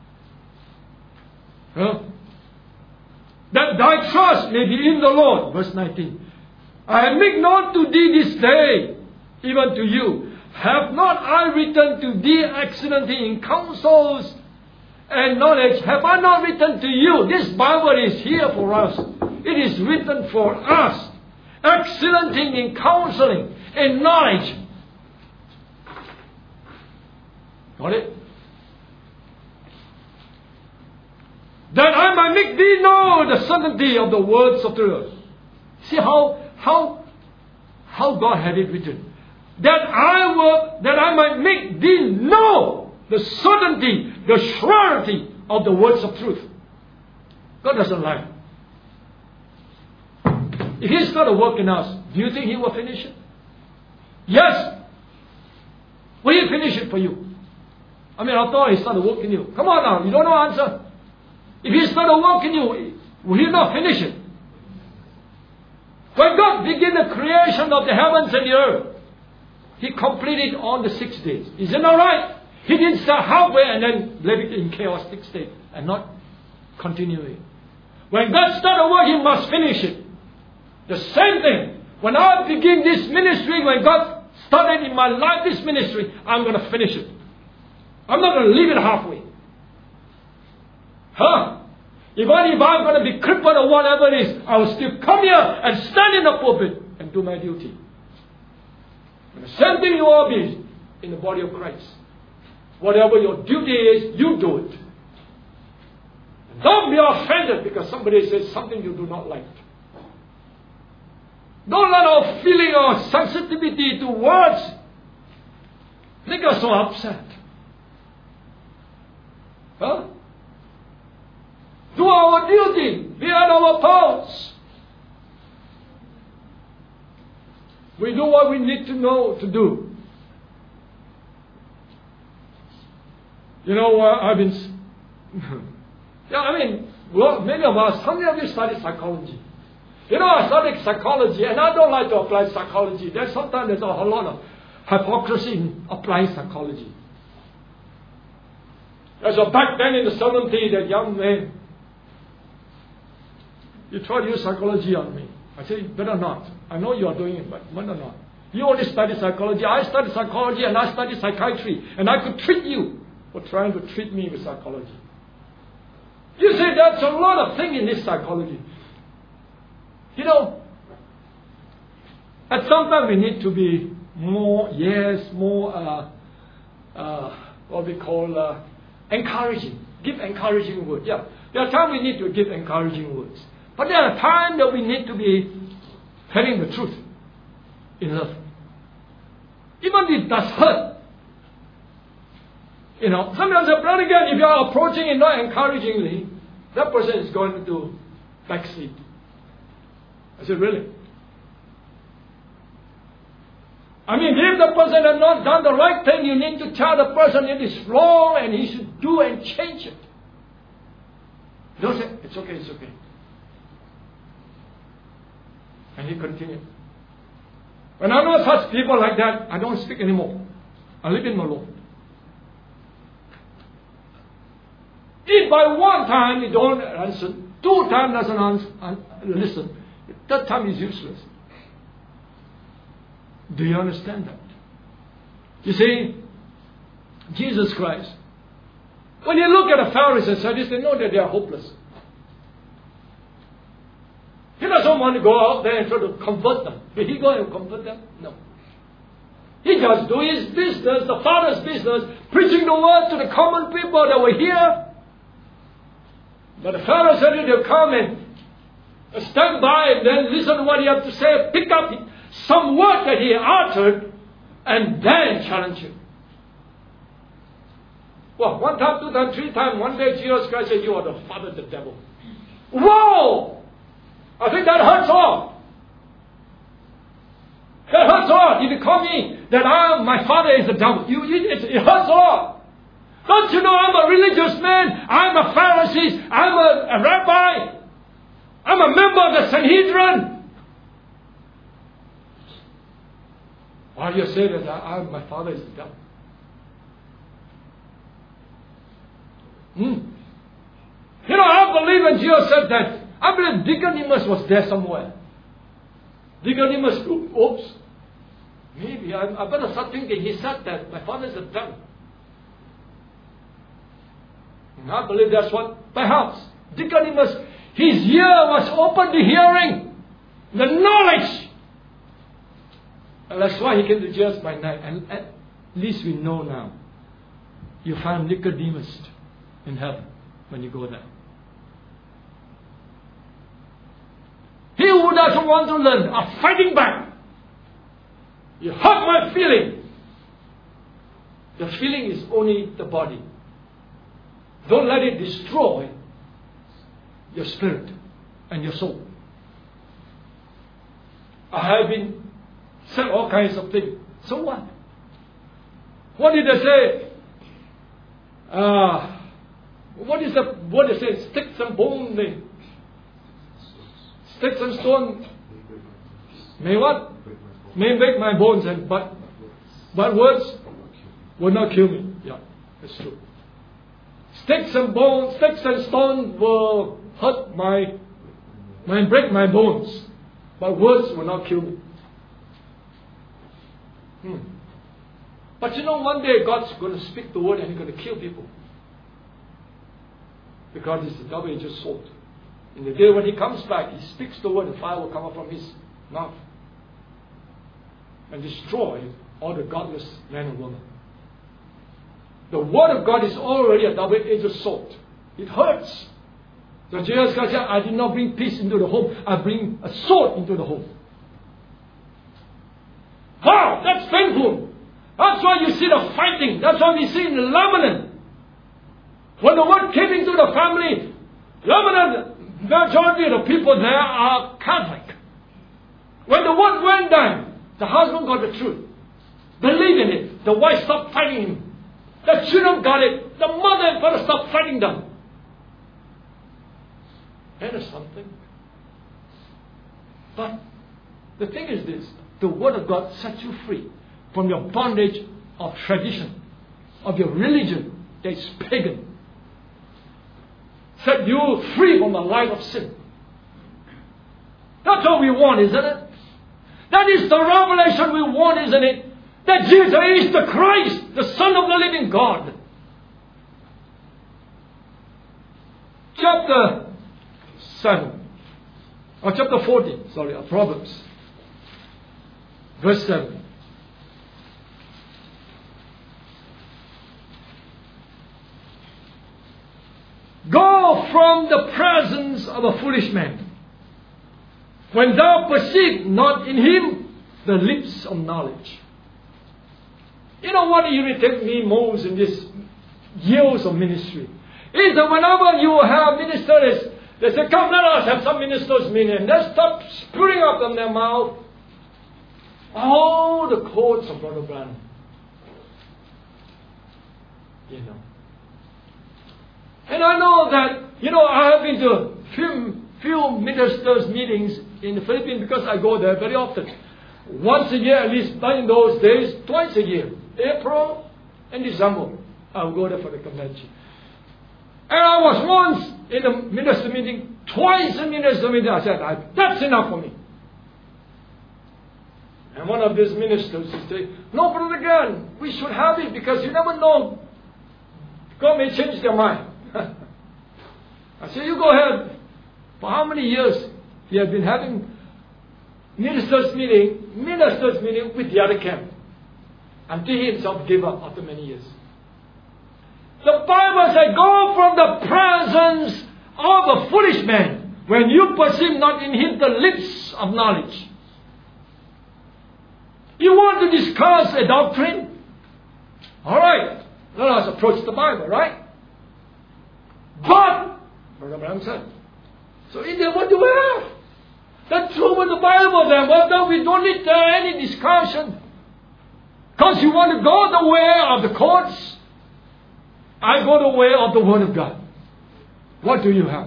Huh? That thy trust may be in the Lord. Verse nineteen. I make known to thee this day, even to you. Have not I written to thee excellently in counsels and knowledge? Have I not written to you? This Bible is here for us. It is written for us. Excellently in counseling and knowledge. Got it? That I might make thee know the certainty of the words of truth. See how how how God had it written. That I will that I might make thee know the certainty, the surety of the words of truth. God doesn't lie. If He started a work in us, do you think He will finish it? Yes. Will He finish it for you? I mean, after all, He started working you. Come on now, you don't know the answer. If He started working you, will He not finish it? When God began the creation of the heavens and the earth, He completed on the six days. Is it all right? He didn't start halfway and then let it in chaotic state and not continuing. When God started work, He must finish it. The same thing. When I begin this ministry, when God started in my life this ministry, I'm going to finish it. I'm not going to leave it halfway. Huh? If, I, if I'm going to be crippled or whatever it is, I will still come here and stand in the pulpit and do my duty. And the same thing you all be in the body of Christ. Whatever your duty is, you do it. And don't be offended because somebody says something you do not like. Don't let our feeling or sensitivity to words make us so upset. Huh? Do our duty. Be at our post. We do what we need to know to do. You know, uh, I've been... yeah, I mean, well, many of us, how many of you study psychology? You know, I studied psychology, and I don't like to apply psychology. There's sometimes there's a whole lot of hypocrisy in applying psychology. There's a back then in the seventies, that young man, you try to use psychology on me. I say, better not. I know you are doing it, but better not. You only study psychology. I study psychology and I study psychiatry. And I could treat you for trying to treat me with psychology. You see, there's a lot of things in this psychology. You know, at some time we need to be more, yes, more, uh, uh, what we call uh, encouraging. Give encouraging words. Yeah, there are times we need to give encouraging words. But there are times that we need to be telling the truth in love. Even if it does hurt. You know, sometimes a brother again, if you are approaching it not encouragingly, that person is going to backslide. I said, really? I mean, if the person has not done the right thing, you need to tell the person it is wrong and he should do and change it. Don't say, it's okay, it's okay. And he continued. When I know such people like that, I don't speak anymore. I leave him alone. If by one time you don't answer, two times doesn't answer, listen, third time is useless. Do you understand that? You see, Jesus Christ, when you look at the Pharisees and Sadducees, they know that they are hopeless. He doesn't want to go out there and try to convert them. Did he go and convert them? No. He just do his business, the Father's business, preaching the word to the common people that were here. But the Pharisees said they'll come and stand by and then listen to what he has to say, pick up some word that he uttered, and then challenge him. Well, one time, two times, three times, one day Jesus Christ said, you are the father of the devil. Whoa! I think that hurts all. That hurts all. If you call me that I, my father is the devil, you, it, it hurts all. Don't you know I'm a religious man? I'm a Pharisee. I'm a, a rabbi. I'm a member of the Sanhedrin. Why do you say that I, I, my father is the devil? Hmm. You know, I believe when Jesus said that, I believe Nicodemus was there somewhere. Nicodemus, oops. Maybe I, I better start thinking. He said that my father is the devil. And I believe that's what, perhaps, Nicodemus, his ear was open to hearing the knowledge. And that's why he came to Jesus by night. And at least we know now. You find Nicodemus in heaven when you go there. He who doesn't want to learn are fighting back. You hurt my feeling. The feeling is only the body. Don't let it destroy your spirit and your soul. I have been said all kinds of things. So what? What did they say? Uh, what is the what they say? Sticks and bones. Sticks and stones may what? May break my bones, and but But words will not kill me. Yeah, that's true. Sticks and bones, sticks and stones will hurt my, my break my bones. But words will not kill me. Hmm. But you know, one day God's going to speak the word and He's going to kill people. Because it's a double-edged sword. In the day when He comes back, He speaks the word and fire will come up from His mouth. And destroy all the godless men and women. The word of God is already a double-edged sword. It hurts. So Jesus Christ said, I did not bring peace into the home. I bring a sword into the home. Wow, that's painful. That's why you see the fighting. That's why we see in Lebanon. When the word came into the family, Lebanon, majority of the people there are Catholic. When the word went down, the husband got the truth. Believe in it. The wife stopped fighting him. The children got it. The mother and father stopped fighting them. That is something. But the thing is this. The Word of God sets you free from your bondage of tradition, of your religion that is pagan. Set you free from the life of sin. That's all we want, isn't it? That is the revelation we want, isn't it? That Jesus is the Christ, the Son of the living God. Chapter seven, or chapter fourteen, sorry, of Proverbs, verse seven. Go from the presence of a foolish man, when thou perceive not in him the lips of knowledge. You know what irritates me most in this years of ministry? Is that whenever you have ministers, they say, come, let us have some ministers meeting. They start spewing up from their mouth all the quotes of Brother Branham. You know. And I know that, you know, I have been to few, few ministers' meetings in the Philippines because I go there very often. Once a year, at least in those days, twice a year. April and December, I'll go there for the convention. And I was once in a minister meeting, twice in minister meeting. I said, that's enough for me. And one of these ministers said, no, Brother again, we should have it because you never know. God may change their mind. I said, you go ahead. For how many years you have been having ministers meeting, ministers meeting with the other camp? Until he himself gave up after many years. The Bible says, go from the presence of a foolish man, when you perceive not in him the lips of knowledge. You want to discuss a doctrine? Alright, let us approach the Bible, right? But, Brother Branham said, so in there, what do we have? That's true with the Bible then. Well, then we don't need uh, any discussion. Because you want to go the way of the courts, I go the way of the Word of God. What do you have?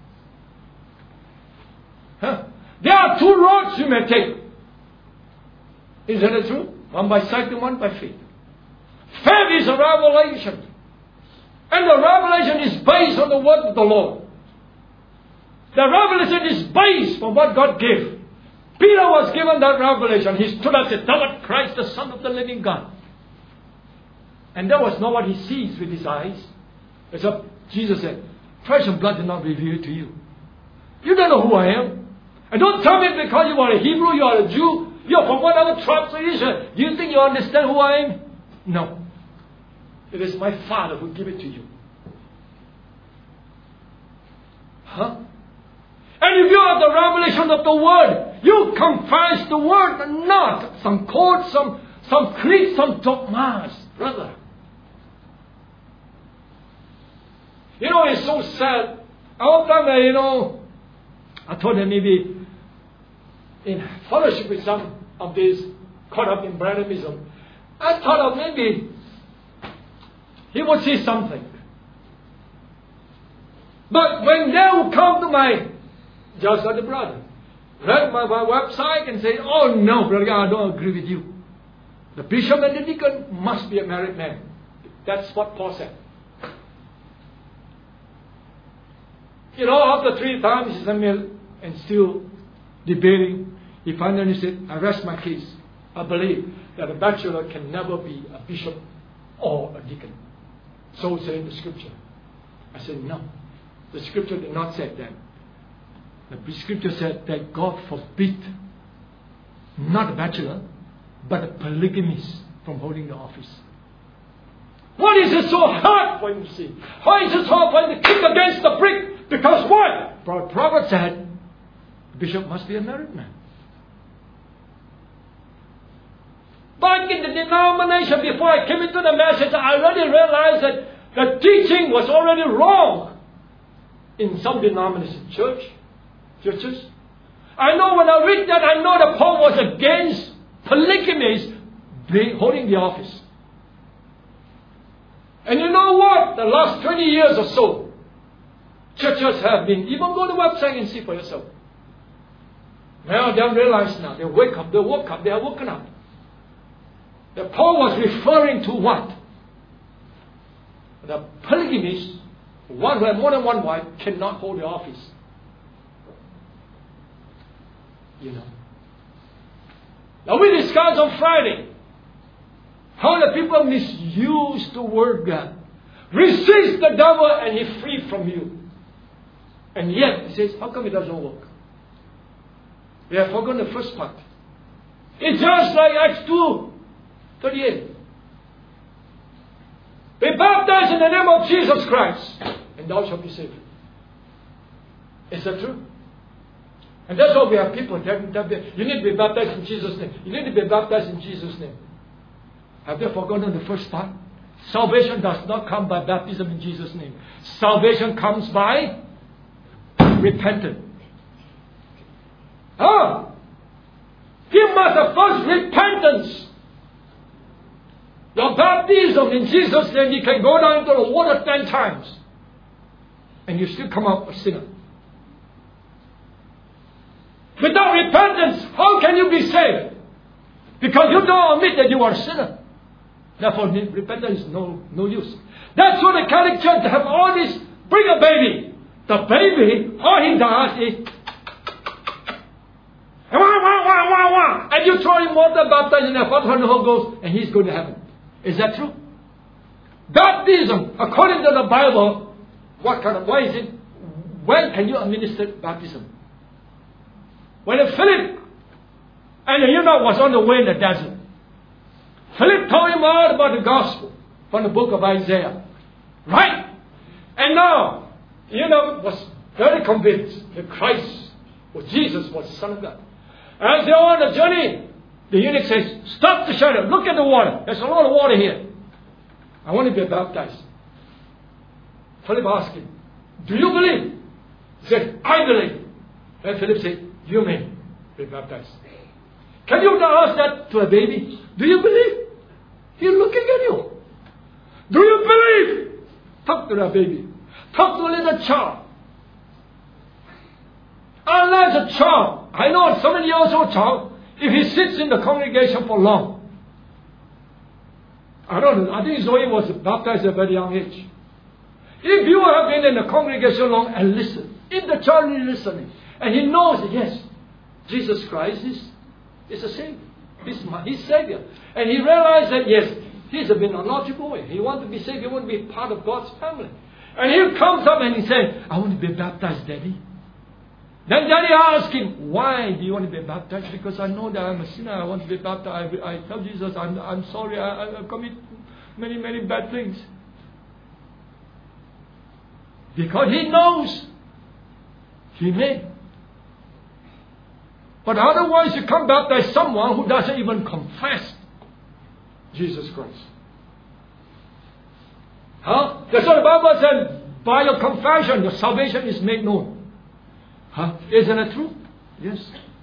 Huh? There are two roads you may take. Isn't it true? One by sight and one by faith. Faith is a revelation. And the revelation is based on the Word of the Lord. The revelation is based on what God gave. Peter was given that revelation. He stood and said, thou art Christ, the Son of the living God. And that was not what he sees with his eyes. Except Jesus said, flesh and blood did not reveal it to you. You don't know who I am. And don't tell me because you are a Hebrew, you are a Jew, you are from whatever tribe of Israel. Do you think you understand who I am? No. It is my Father who gave it to you. Huh? And if you have the revelation of the Word, you confess the Word and not some codes, some, some creeds, some dogmas, brother. You know, it's so sad. All the time, you know, I told them maybe in fellowship with some of these caught up in Branhamism, I thought of maybe he would see something. But when they would come to my, just like the brother, read my, my website and say, oh no, brother, I don't agree with you. The bishop and the deacon must be a married man. That's what Paul said. You know, after three times he's a male and still debating, he finally said, I rest my case. I believe that a bachelor can never be a bishop or a deacon. So say in the scripture. I said, no. The scripture did not say that. The scripture said that God forbid not a bachelor, but a polygamist from holding the office. Why is it so hard for him to see? Why is it so hard for him to kick against the brick? Because what? The prophet said, the bishop must be a married man. Back in the denomination, before I came into the message, I already realized that the teaching was already wrong in some denomination church, churches. I know when I read that, I know that Paul was against polygamists holding the office. And you know what? The last twenty years or so, churches have been, even go to the website and see for yourself. Now they realize now, they wake up, they woke up, they are woken up. That Paul was referring to what? The polygamists, one who had more than one wife, cannot hold the office. You know. Now we discussed on Friday how the people misuse the word God. Resist the devil and he free from you. And yet, he says, how come it doesn't work? We have forgotten the first part. It's just like Acts two thirty-eight. Be baptized in the name of Jesus Christ, and thou shalt be saved. Is that true? And that's why we have people that, that they, you need to be baptized in Jesus' name. You need to be baptized in Jesus' name. Have they forgotten the first part? Salvation does not come by baptism in Jesus' name. Salvation comes by repentance. Ah! You must have first repentance. Your baptism in Jesus' name, you can go down into the water ten times and you still come out a sinner. Without repentance, how can you be saved? Because you don't admit that you are a sinner. Therefore, repentance is no, no use. That's why the Catholic Church have all this, bring a baby. The baby, all he does is wah, wah, wah, wah, wah. And you throw him water, baptize in the Father and the Holy Ghost, and he's going to heaven. Is that true? Baptism, according to the Bible, what kind of, why is it, when can you administer baptism? When Philip and the eunuch was on the way in the desert, Philip told him all about the gospel from the book of Isaiah. Right? And now, the eunuch was very convinced that Christ, or Jesus, was the Son of God. As they are on the journey, the eunuch says, stop the chariot, look at the water. There's a lot of water here. I want to be baptized. Philip asked him, do you believe? He said, I believe. And Philip said, you may be baptized. Can you ask that to a baby? Do you believe? He's looking at you. Do you believe? Talk to that baby. Talk to a little child. Unless a child, I know so many years old child, if he sits in the congregation for long, I don't know, I think Zoe was baptized at a very young age. If you have been in the congregation long and listen, if the child is listening, and he knows that, yes, Jesus Christ is, is a Savior. He's, my, he's Savior. And he realized that, yes, he's been a naughty boy. He wants to be saved. He wants to be part of God's family. And he comes up and he says, I want to be baptized, Daddy. Then Daddy asks him, why do you want to be baptized? Because I know that I'm a sinner. I want to be baptized. I, I tell Jesus, I'm, I'm sorry. I, I commit many, many bad things. Because he knows he may. But otherwise you come baptize someone who doesn't even confess Jesus Christ. Huh? That's what the Bible said. By your confession, your salvation is made known. Huh? Isn't it true? Yes.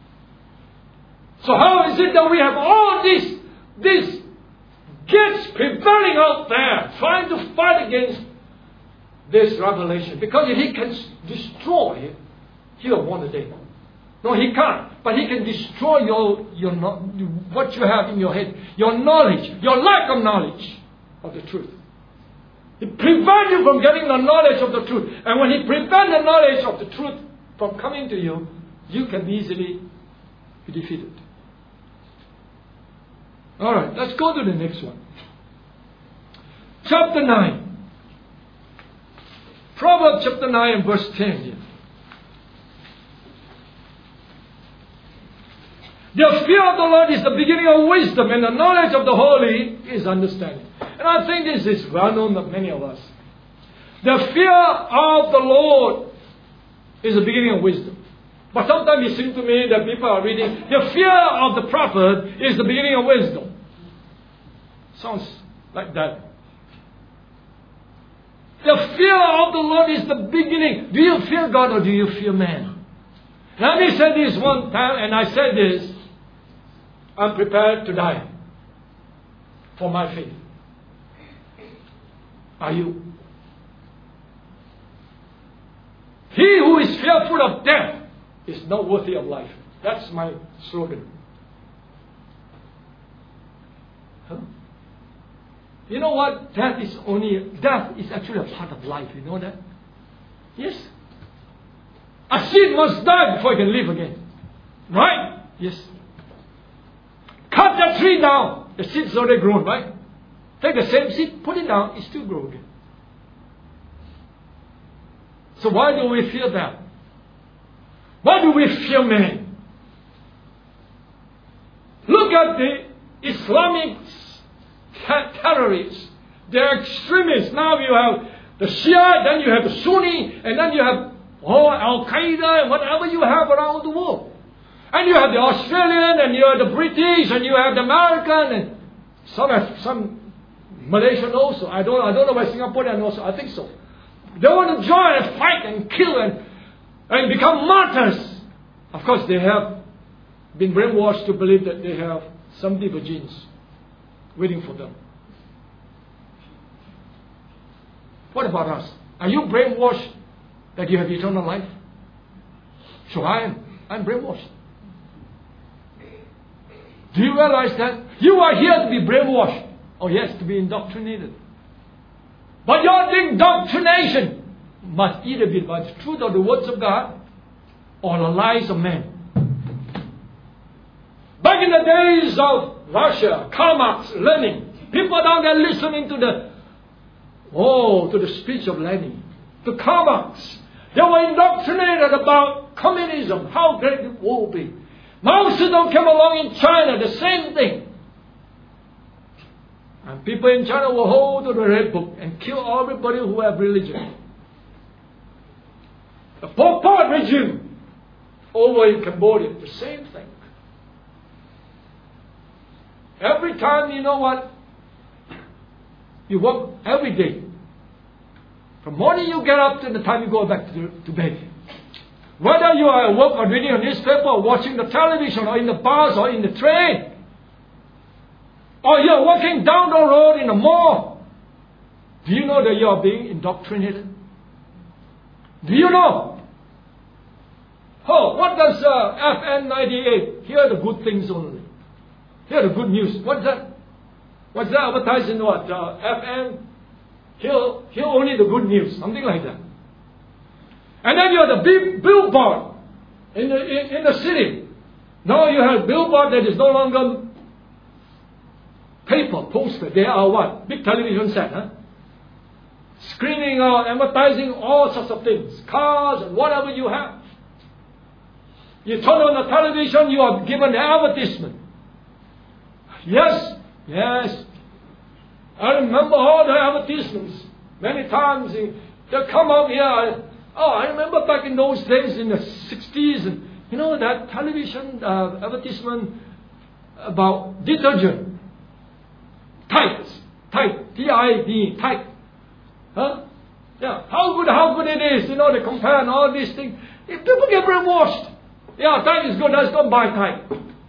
So how is it that we have all these, these gifts prevailing out there, trying to fight against this revelation? Because if he can destroy it, he'll want a day. No, he can't. But he can destroy your, your what you have in your head, your knowledge, your lack of knowledge of the truth. He prevents you from getting the knowledge of the truth. And when he prevents the knowledge of the truth from coming to you, you can easily be defeated. All right, let's go to the next one. Chapter nine. Proverbs chapter nine and verse ten here. The fear of the Lord is the beginning of wisdom, and the knowledge of the holy is understanding. And I think this is well known to many of us. The fear of the Lord is the beginning of wisdom. But sometimes it seems to me that people are reading, the fear of the prophet is the beginning of wisdom. Sounds like that. The fear of the Lord is the beginning. Do you fear God or do you fear man? Let me say this one time, and I said this. I'm prepared to die for my faith. Are you? He who is fearful of death is not worthy of life. That's my slogan. Huh? You know what? Death is only, death is actually a part of life. You know that? Yes. A seed must die before it can live again. Right? Yes. Cut that tree down. The seed's already grown, right? Take the same seed, put it down, it still grows again. So why do we fear that? Why do we fear man? Look at the Islamic terrorists. They're extremists. Now you have the Shia, then you have the Sunni, and then you have oh, Al-Qaeda and whatever you have around the world. And you have the Australian, and you have the British, and you have the American, and some have, some Malaysian also. I don't, I don't know about Singaporean also. I think so. They want to join and fight and kill and, and become martyrs. Of course, they have been brainwashed to believe that they have some deeper genes waiting for them. What about us? Are you brainwashed that you have eternal life? So I am. I'm brainwashed. Do you realize that? You are here to be brainwashed. Oh yes, to be indoctrinated. But your indoctrination must either be by the truth of the words of God or the lies of men. Back in the days of Russia, Karl Marx, Lenin, people down there listening to the oh, to the speech of Lenin, to Karl Marx. They were indoctrinated about communism, how great it will be. Mao Zedong came along in China, the same thing. And people in China will hold to the Red Book and kill everybody who have religion. The Pol Pot regime over in Cambodia, the same thing. Every time, you know what? You work every day. From morning you get up to the time you go back to, to bed. Whether you are at work or reading a newspaper or watching the television or in the bus or in the train, or you're walking down the road in the mall, do you know that you are being indoctrinated? Do you know? Oh, what does uh, F N ninety-eight? Here are the good things only. Here are the good news. What's that? What's that advertising? What? Uh, F N? Here, here only the good news. Something like that. And then you have the big billboard in the, in, in the city. Now you have billboard that is no longer paper, poster. They are what? Big television set, huh? Screening or advertising all sorts of things. Cars and whatever you have. You turn on the television, you are given the advertisement. Yes, yes. I remember all the advertisements. Many times they, they come up here. Oh, I remember back in those days in the sixties, and you know that television uh, advertisement about detergent. Tide, Tide, T I D, Tide. Huh? Yeah, how good, how good it is. You know, they compare and all these things. If people get brainwashed. Yeah, Tide is good, let's go buy Tide.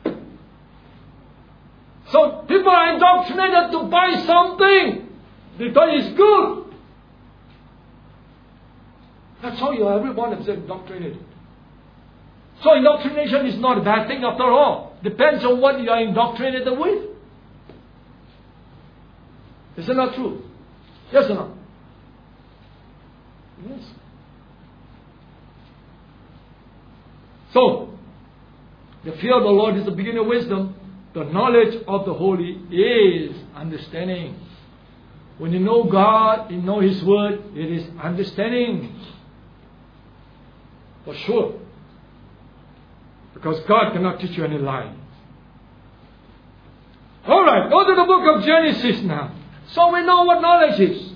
So people are indoctrinated to buy something because it's good. That's how you are, everyone is indoctrinated. So indoctrination is not a bad thing after all. Depends on what you are indoctrinated with. Isn't that true? Yes or no? Yes. So, the fear of the Lord is the beginning of wisdom. The knowledge of the holy is understanding. When you know God, you know His Word, it is understanding. For sure. Because God cannot teach you any lie. Alright, go to the book of Genesis now. So we know what knowledge is.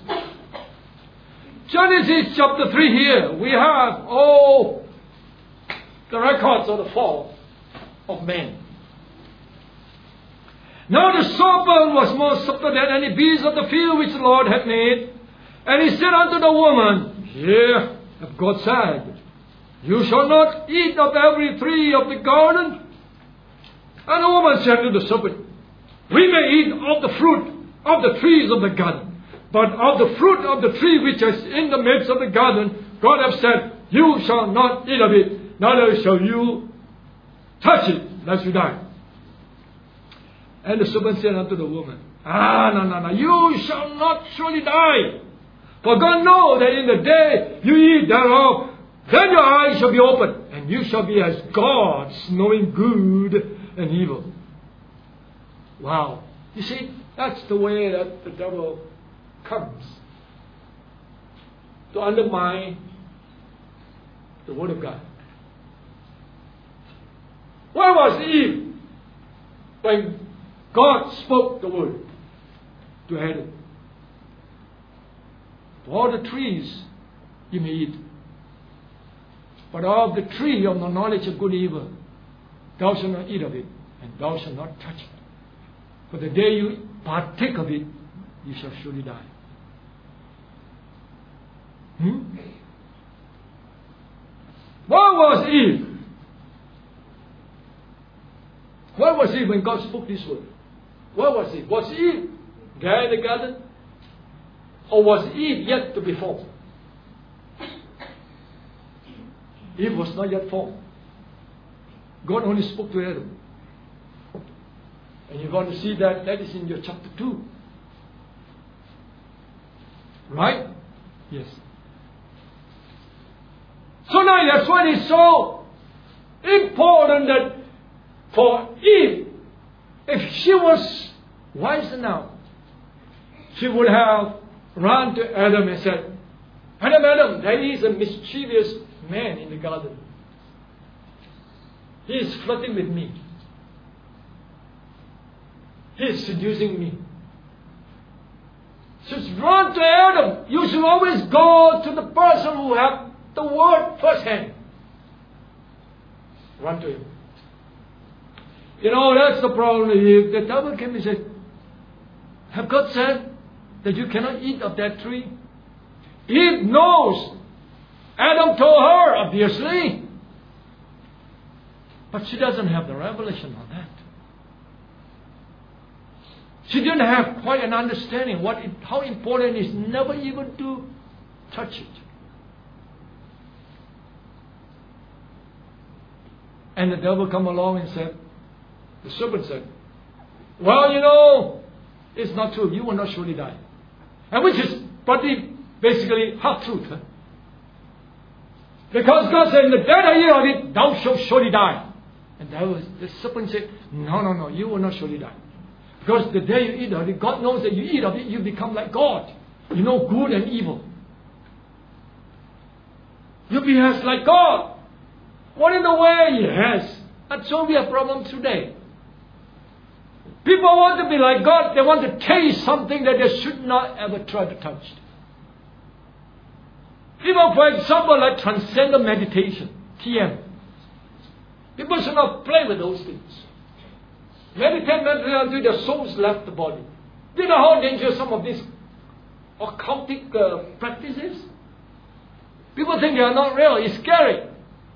Genesis chapter three here. We have, oh, the records of the fall of man. Now the serpent was more subtle than any beast of the field which the Lord had made. And he said unto the woman, Here hath God said, You shall not eat of every tree of the garden. And the woman said to the serpent, We may eat of the fruit of the trees of the garden. But of the fruit of the tree which is in the midst of the garden, God hath said, You shall not eat of it, neither shall you touch it, lest you die. And the serpent said unto the woman, Ah, no, no, no, you shall not surely die. For God knows that in the day you eat thereof, then your eyes shall be opened, and you shall be as gods, knowing good and evil. Wow. You see, that's the way that the devil comes. To undermine the Word of God. Where was Eve when God spoke the Word to Adam? All the trees you may eat, but of the tree of the knowledge of good and evil, thou shalt not eat of it, and thou shalt not touch it. For the day you partake of it, you shall surely die. Hmm? Where was Eve? Where was Eve when God spoke this word? Where was Eve? Was Eve there in the garden? Or was Eve yet to be formed? Eve was not yet formed. God only spoke to Adam. And you're going to see that that is in your chapter two. Right? Yes. So now that's why it's so important that for Eve, if she was wise enough, she would have run to Adam and said, Adam, Adam, there is a mischievous man in the garden. He is flirting with me. He is seducing me. So run to Adam. You should always go to the person who has the word firsthand. Run to him. You know, that's the problem. If the devil came and said, have God said that you cannot eat of that tree? Eve knows. Adam told her, obviously. But she doesn't have the revelation on that. She didn't have quite an understanding what it, how important it is never even to touch it. And the devil come along and said, the serpent said, well, you know, it's not true. You will not surely die. And which is probably basically half truth. Huh? Because God said, in the day I hear of it, thou shalt surely die. And that was, the serpent said, no, no, no, you will not surely die. Because the day you eat of it, God knows that you eat of it, you become like God. You know good and evil. You'll be as like God. What in the way? Yes. And so we have problems today. People want to be like God. They want to taste something that they should not ever try to touch. People, for example, like transcendental meditation, T M. People should not play with those things. Meditate mentally until their souls left the body. Do you know how dangerous some of these occultic uh, practices? People think they are not real. It's scary.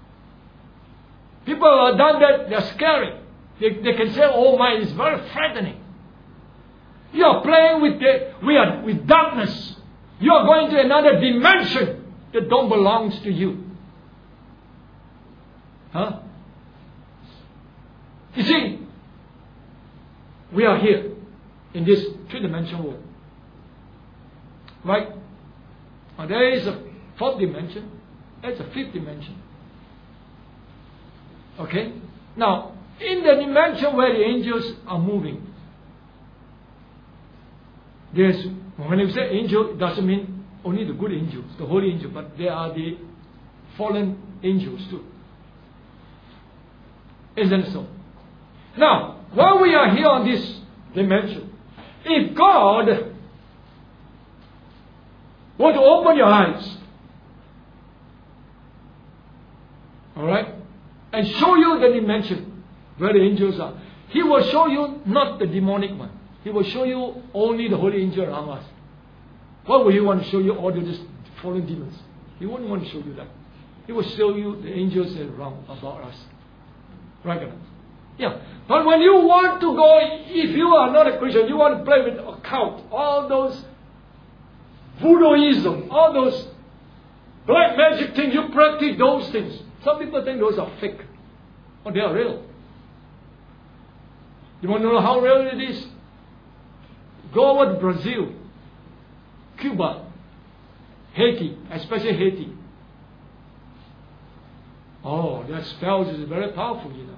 People have done that, they're scary. They, they can say, oh my, it's very frightening. You are playing with, the, we are, with darkness. You are going to another dimension that don't belong to you. Huh? You see, we are here in this three-dimensional world. Right? And there is a fourth dimension. There's a fifth dimension. Okay? Now, in the dimension where the angels are moving, there's, when you say angel, it doesn't mean only the good angels, the holy angels, but there are the fallen angels too. Isn't it so? Now, while we are here on this dimension, if God were to open your eyes, alright, and show you the dimension where the angels are, He will show you not the demonic one. He will show you only the holy angel around us. Why would He want to show you all these fallen demons? He wouldn't want to show you that. He will show you the angels around about us. Right? Yeah. But when you want to go, if you are not a Christian, you want to play with occult, all those voodooism, all those black magic things, you practice those things. Some people think those are fake. Oh, they are real. You want to know how real it is? Go over to Brazil, Cuba, Haiti, especially Haiti. Oh, their spells is very powerful, you know.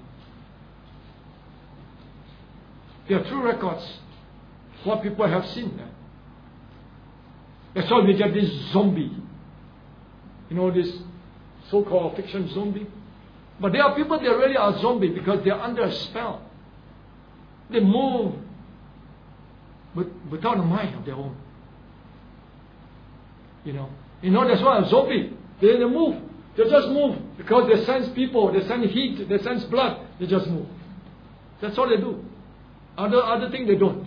There are true records, what people have seen there. That's why we get this zombie. You know, this so-called fiction zombie. But there are people that really are zombie because they are under a spell. They move but without a mind of their own. You know. You know, that's why a zombie, they, they move. They just move because they sense people, they sense heat, they sense blood, they just move. That's all they do. Other other thing they don't.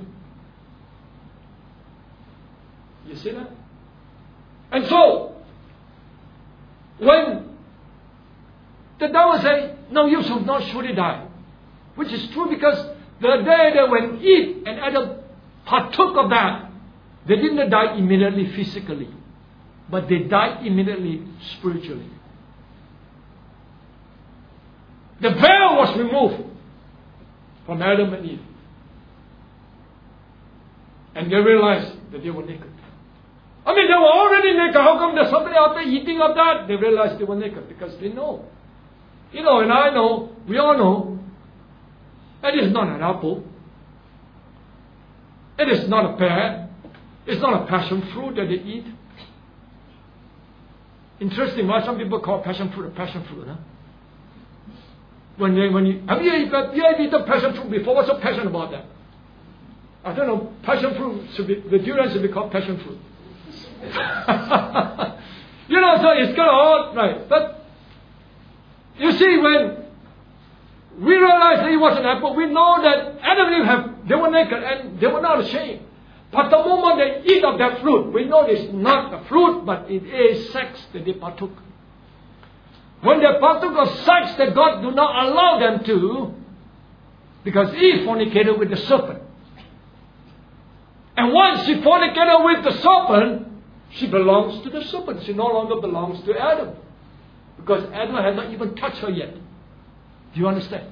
You see that? And so, when the devil says, no, you should not surely die, which is true because the day that when Eve and Adam partook of that, they didn't die immediately physically, but they died immediately spiritually. The veil was removed from Adam and Eve. And they realized that they were naked. I mean, they were already naked. How come there's somebody out there eating of that? They realized they were naked because they know. You know, and I know, we all know, that is not an apple. It is not a pear. It's not a passion fruit that they eat. Interesting why some people call passion fruit a passion fruit, huh? When they, when you, have you eaten, you have eaten passion fruit before? What's so passion about that? I don't know, passion fruit should be, the durian should be called passion fruit. You know, so it's kind of odd, right? But you see, when we realize that it was an apple, we know that Adam and Eve have, they were naked and they were not ashamed. But the moment they eat of that fruit, we know it's not a fruit, but it is sex that they partook. When they partook of sex that God do not allow them to, because Eve fornicated with the serpent. And once she fornicated with the serpent, she belongs to the serpent. She no longer belongs to Adam. Because Adam had not even touched her yet. Do you understand?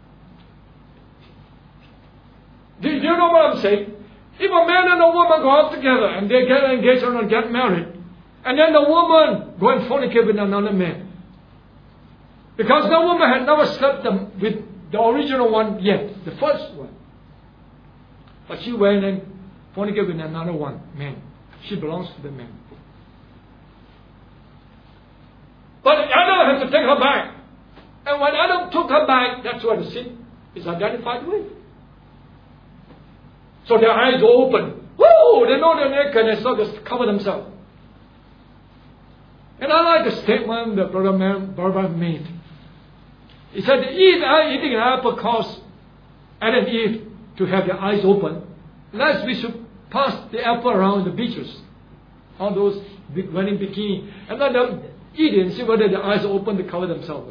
Do you know what I'm saying? If a man and a woman go out together and they get engaged and get married, and then the woman go and fornicate with another man, because the woman had never slept with the original one yet, the first one, but she went and fornicated with another one, man. She belongs to the man. But Adam had to take her back. And when Adam took her back, that's where the sin is identified with. So their eyes go open. Woo! They know they're naked and so they cover themselves. And I like the statement that Brother Barbara made. He said, Eve eating an apple caused Adam and Eve to have their eyes open. Lest we should pass the apple around the beaches. All those wearing bikini. And let them eat it and see whether their eyes are open to cover themselves.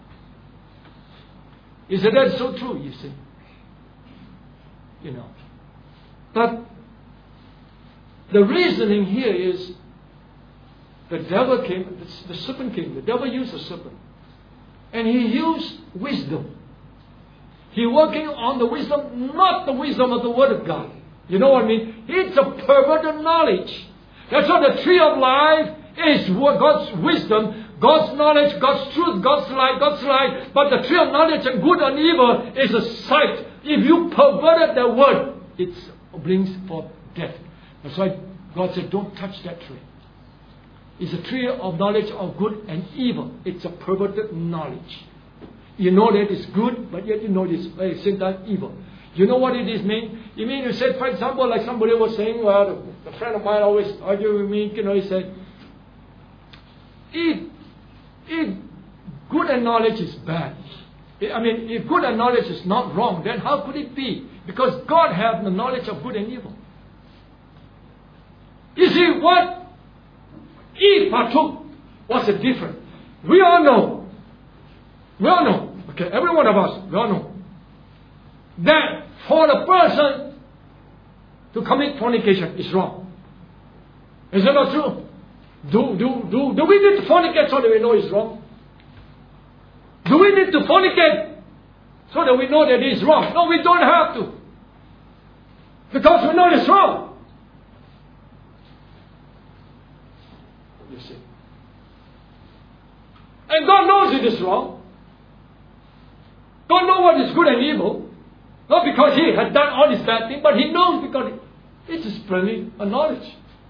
He said, that's so true, you see. You know. But the reasoning here is the devil came, the, the serpent came. The devil used the serpent. And he used wisdom. He's working on the wisdom, not the wisdom of the Word of God. You know what I mean? It's a perverted knowledge. That's why the tree of life is God's wisdom, God's knowledge, God's truth, God's light, God's light. But the tree of knowledge and good and evil is a sight. If you perverted the word, it brings forth death. That's why God said, don't touch that tree. It's a tree of knowledge of good and evil. It's a perverted knowledge. You know that it's good, but yet you know it's at the same time evil. You know what it is mean? You mean, you said, for example, like somebody was saying, well, a friend of mine always argued with me, you know, he said, if, if good and knowledge is bad, I mean, if good and knowledge is not wrong, then how could it be? Because God has the knowledge of good and evil. You see, what Eve partook was a different. We all know, we all know, okay, every one of us, we all know, that for the person to commit fornication is wrong. Is that not true? Do, do, do, do we need to fornicate so that we know it's wrong? Do we need to fornicate so that we know that it's wrong? No, we don't have to. Because we know it's wrong. You see. And God knows it is wrong. God knows what is good and evil. Not because He had done all this bad thing, but He knows because it is plainly a knowledge.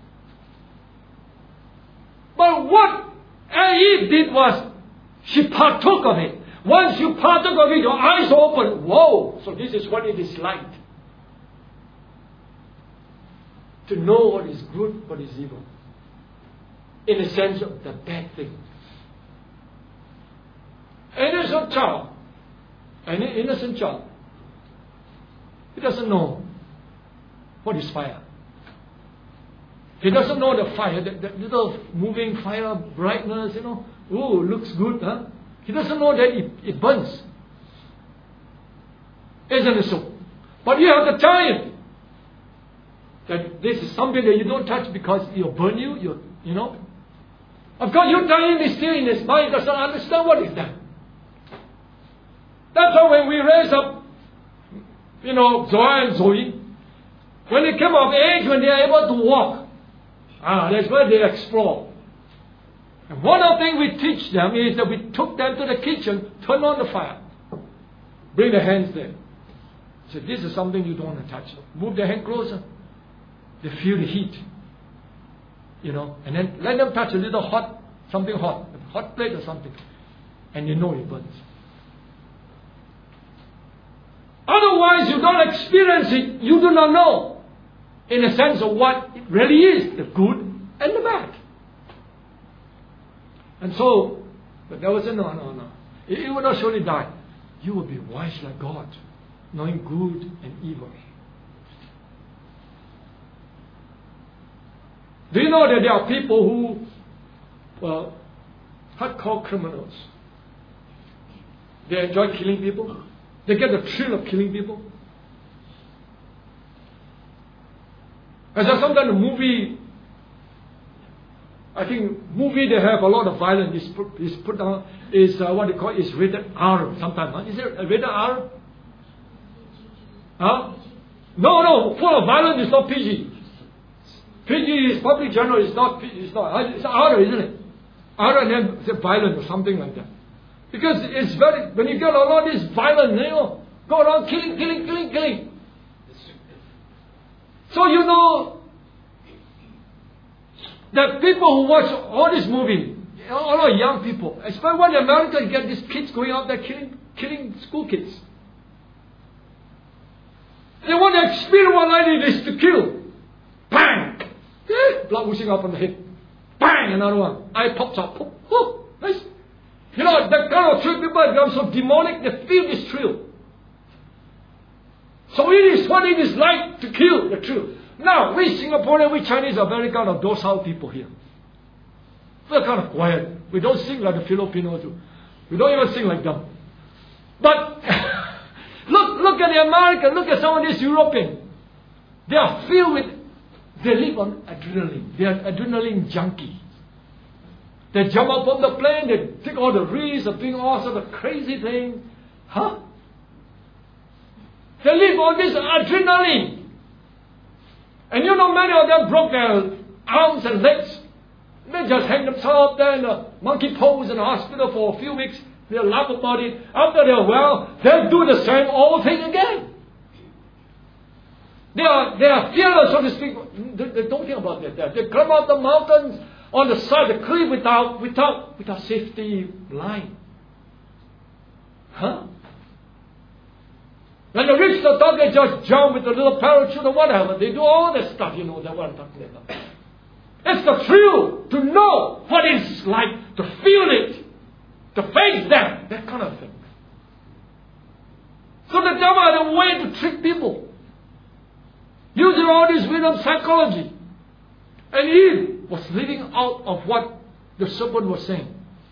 But what Eve did was, she partook of it. Once you partook of it, your eyes open. Whoa! So this is what it is like. To know what is good, what is evil. In the sense of the bad thing. An innocent child, an innocent child, he doesn't know what is fire. He doesn't know the fire, that, that little moving fire brightness, you know. Ooh, looks good, huh? He doesn't know that it, it burns. Isn't it so? But you have to tell him that this is something that you don't touch because it'll burn you, you, you know. Of course, you tell him he's still in his mind, doesn't understand what is that. That's why when we raise up, you know, Zoe and Zoe, when they come of age, when they are able to walk, ah, that's where they explore. And one of the things we teach them is that we took them to the kitchen, turn on the fire, bring their hands there. So this is something you don't want to touch. Move their hand closer. They feel the heat. You know, and then let them touch a little hot, something hot, a hot plate or something. And you know it burns. Otherwise, you don't experience it, you do not know. In the sense of what it really is, the good and the bad. And so, the devil said, no, no, no. You will not surely die. You will be wise like God, knowing good and evil. Do you know that there are people who, well, hardcore criminals? They enjoy killing people. They get the thrill of killing people. As I sometimes the movie, I think movie they have a lot of violence is put, is put down, is uh, what they call is rated R sometimes. Huh? Is it a rated R? Huh? No, no, full of violence is not P G. P G is public general, it's not, it's not, it's R, isn't it? R and then it's violent or something like that. Because it's very, when you get a lot of this violence, you know, go around killing, killing, killing, killing. So you know that people who watch all this movie, all our young people, especially when America get these kids going out there killing, killing school kids. They want to experience what it is to kill. Bang! Eh, blood whooshing up on the head. Bang! Another one. Eye pops up. Oh, oh, nice. You know, that kind of thrill, people become so demonic, they feel this thrill. So it is what it is like to kill the thrill. Now, we Singaporeans, we Chinese are very kind of docile people here. We're kind of quiet. We don't sing like the Filipinos do. We don't even sing like them. But look, look at the American, look at some of these Europeans. They are filled with, they live on adrenaline. They are adrenaline junkies. They jump up on the plane, they take all the risks of doing all sorts of crazy things. Huh? They live on this adrenaline. And you know, many of them broke their arms and legs. They just hang themselves up there in a monkey pose in the hospital for a few weeks. They'll laugh about it. After they're well, they'll do the same old thing again. They are, they are fearless, so to speak. They, they don't think about that. They climb up the mountains on the side of the cliff without, without, without safety line. Huh? When they reach the top, they just jump with a little parachute or whatever. They do all that stuff, you know, that's what I'm talking about. It's the thrill to know what it's like, to feel it, to face them, that kind of thing. So the devil had a way to trick people, using all this rhythm psychology. And Eve was living out of what the serpent was saying.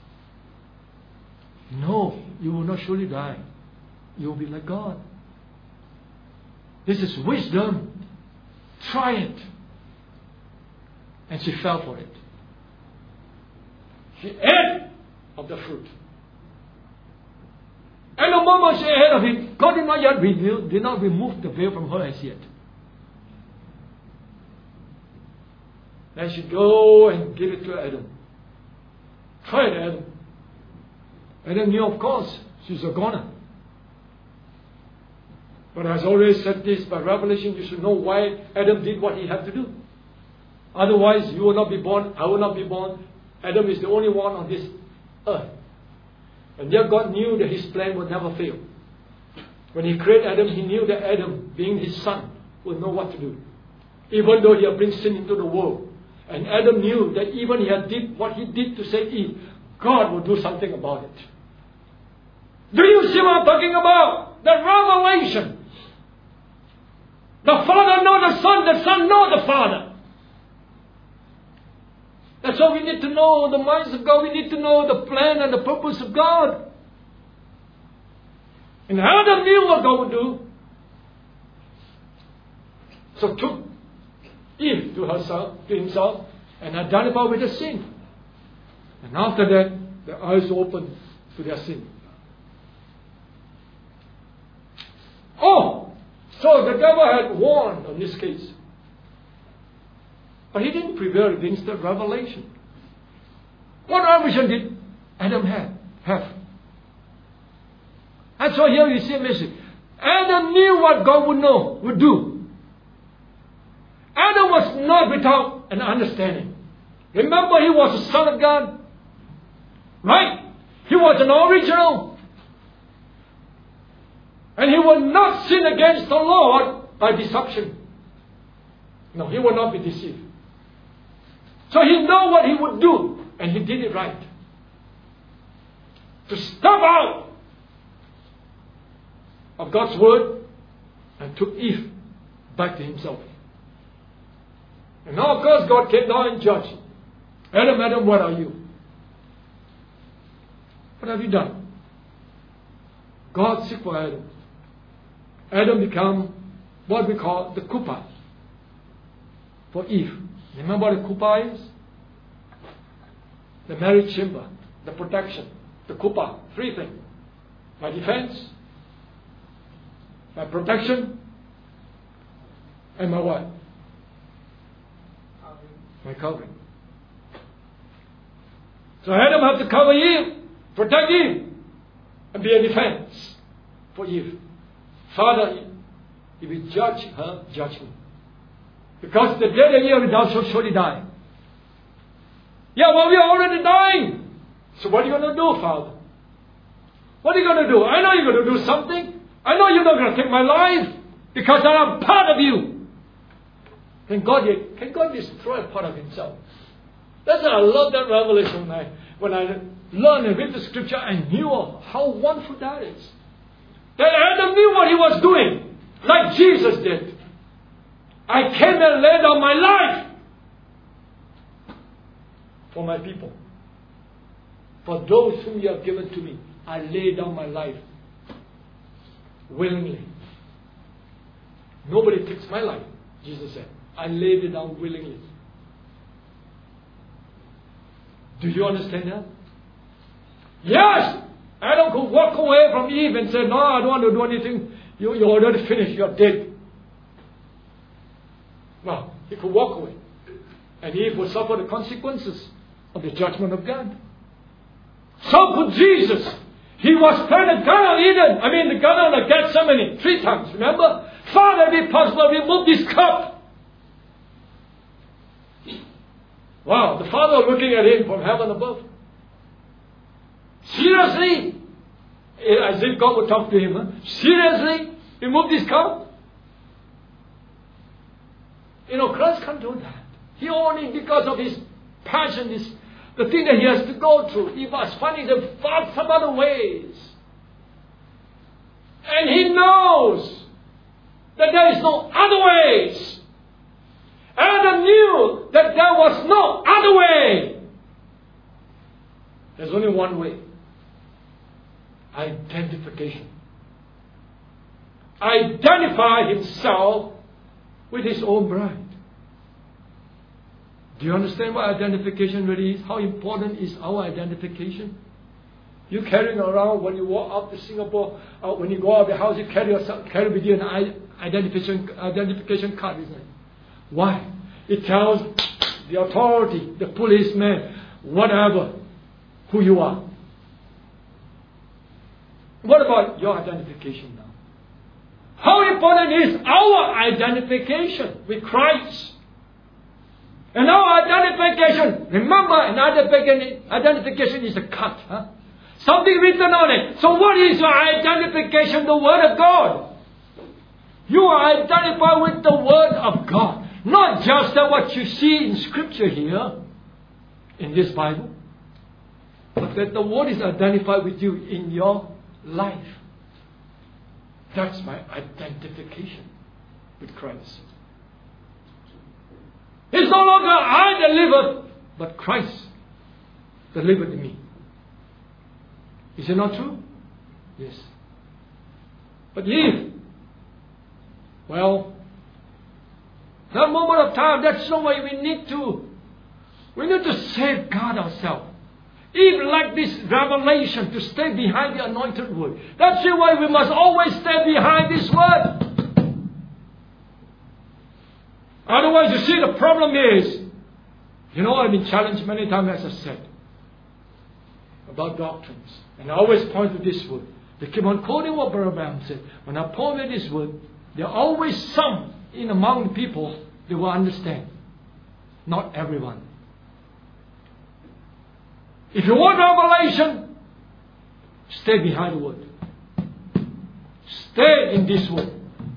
No, you will not surely die. You will be like God. This is wisdom. Try it. And she fell for it. She ate of the fruit. And the moment she ate of it, God did not yet reveal, did not remove the veil from her as yet. Then she go and give it to Adam. Try it, Adam. Adam knew, of course, she's a goner. But as I always said this, by revelation, you should know why Adam did what he had to do. Otherwise, you will not be born, I will not be born. Adam is the only one on this earth. And yet God knew that his plan would never fail. When he created Adam, he knew that Adam, being his son, would know what to do. Even though he had brought sin into the world. And Adam knew that even he had did what he did to save Eve, God would do something about it. Do you see what I'm talking about? The revelation. The Father knows the Son, the Son knows the Father. That's why we need to know the minds of God. We need to know the plan and the purpose of God. And Adam knew what God would do. So took Eve to herself, to himself, and identified with the sin. And after that, their eyes opened to their sin. Oh! So the devil had won on this case. But he didn't prevail against the revelation. What revelation did Adam have? have? And so here you see a message. Adam knew what God would know, would do. Adam was not without an understanding. Remember, he was the Son of God. Right? He was an original. And he will not sin against the Lord by deception. No, he will not be deceived. So he knew what he would do, and he did it right. To step out of God's word and took Eve back to himself. And now, of course, God came down and judged. Adam, Adam, what are you? What have you done? God seek for Adam. Adam become what we call the kupa for Eve. Remember what the kupa is? The marriage chamber, the protection, the kupa, three things. My defense, my protection, and my what? My covering. So Adam had to cover Eve, protect Eve, and be a defense for Eve. Father, if you judge her, judge me. Because the day that you thou shalt surely die. Yeah, well, we are already dying. So what are you going to do, Father? What are you going to do? I know you're going to do something. I know you're not going to take my life because I am part of you. Can God, can God destroy a part of himself? That's why I love that revelation when I, when I learned and read the scripture. I knew how wonderful that is. That Adam knew what he was doing, like Jesus did. I came and laid down my life for my people. For those whom you have given to me, I lay down my life willingly. Nobody takes my life, Jesus said. I laid it down willingly. Do you understand that? Yes! Adam could walk away from Eve and say, no, I don't want to do anything. you, you already finished, you're dead. Well, he could walk away. And he would suffer the consequences of the judgment of God. So could Jesus. He was praying the Garden of Eden. I mean, the Garden of Gethsemane three times. Remember? Father, if possible, remove this cup. Wow, the Father looking at him from heaven above. Seriously? As if God would talk to him. Huh? Seriously? Remove this cup? You know, Christ can't do that. He only, because of his passion, his, the thing that he has to go through, he was finding them far some other ways. And he knows that there is no other ways. Adam knew that there was no other way. There's only one way. Identification. Identify himself with his own bride. Do you understand what identification really is? How important is our identification? You carrying around when you walk up to Singapore, uh, when you go out of the house, you carry yourself, carry with you an identification identification card, isn't it? Why? It tells the authority, the policeman, whatever, who you are. What about your identification now? How important is our identification with Christ? And our identification, remember, an identification, identification is a cut. Huh? Something written on it. So what is your identification? The Word of God. You are identified with the Word of God. Not just that what you see in Scripture here, in this Bible, but that the Word is identified with you in your life. That's my identification with Christ. It's no longer I that liveth, but Christ that liveth in me. Is it not true? Yes. But if, well, that moment of time, that's the way we need to, we need to safeguard ourselves. Even like this revelation, to stay behind the anointed word. That's the way we must always stay behind this word. Otherwise, you see, the problem is, you know, I've been challenged many times, as I said, about doctrines. And I always point to this word. They keep on quoting what Brother Branham said. When I point to this word, there are always some in among people that will understand. Not everyone. If you want revelation, stay behind the word. Stay in this word.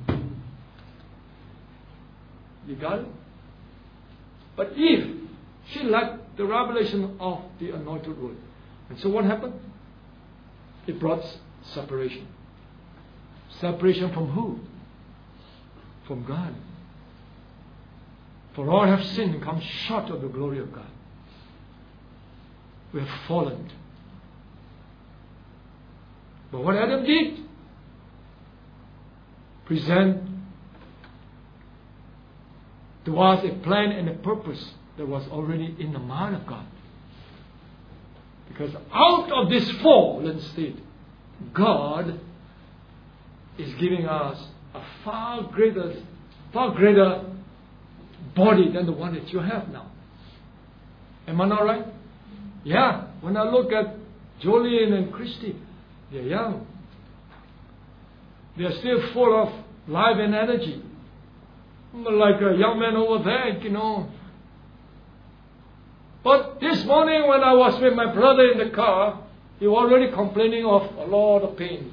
You got it? But if she lacked the revelation of the anointed word, and so what happened? It brought separation. Separation from who? From God. For all have sinned and come short of the glory of God. We have fallen. But what Adam did? Present to us a plan and a purpose that was already in the mind of God. Because out of this fallen state, God is giving us a far greater, far greater body than the one that you have now. Am I not right? Yeah. When I look at Jolene and Christy, they're young. They're still full of life and energy. Like a young man over there, you know. But this morning when I was with my brother in the car, he was already complaining of a lot of pain.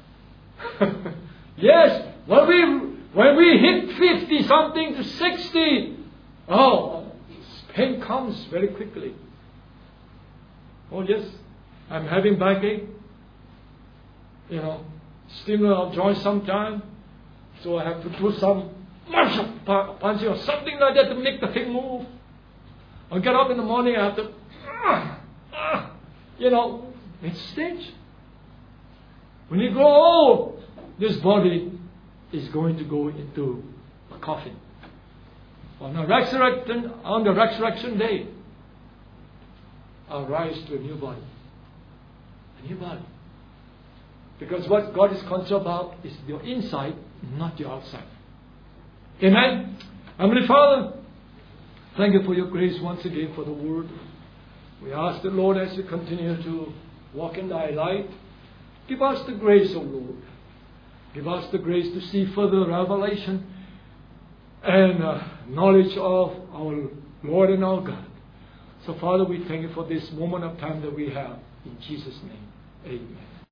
Yes, when we when we hit fifty something to sixty, oh, pain comes very quickly. Oh yes, I'm having backache. You know, stimulant of joint sometime, so I have to do some punching or something like that to make the thing move. I'll get up in the morning, I have to, uh, uh, you know, it's stage. When you grow old, this body is going to go into a coffin. On the resurrection, on the resurrection day, I'll rise to a new body. A new body. Because what God is concerned about is your inside, not your outside. Amen. Heavenly Father, thank you for your grace once again for the word. We ask the Lord, as we continue to walk in thy light, give us the grace, O Lord. Give us the grace to see further revelation and uh, knowledge of our Lord and our God. So Father, we thank you for this moment of time that we have. In Jesus' name, amen.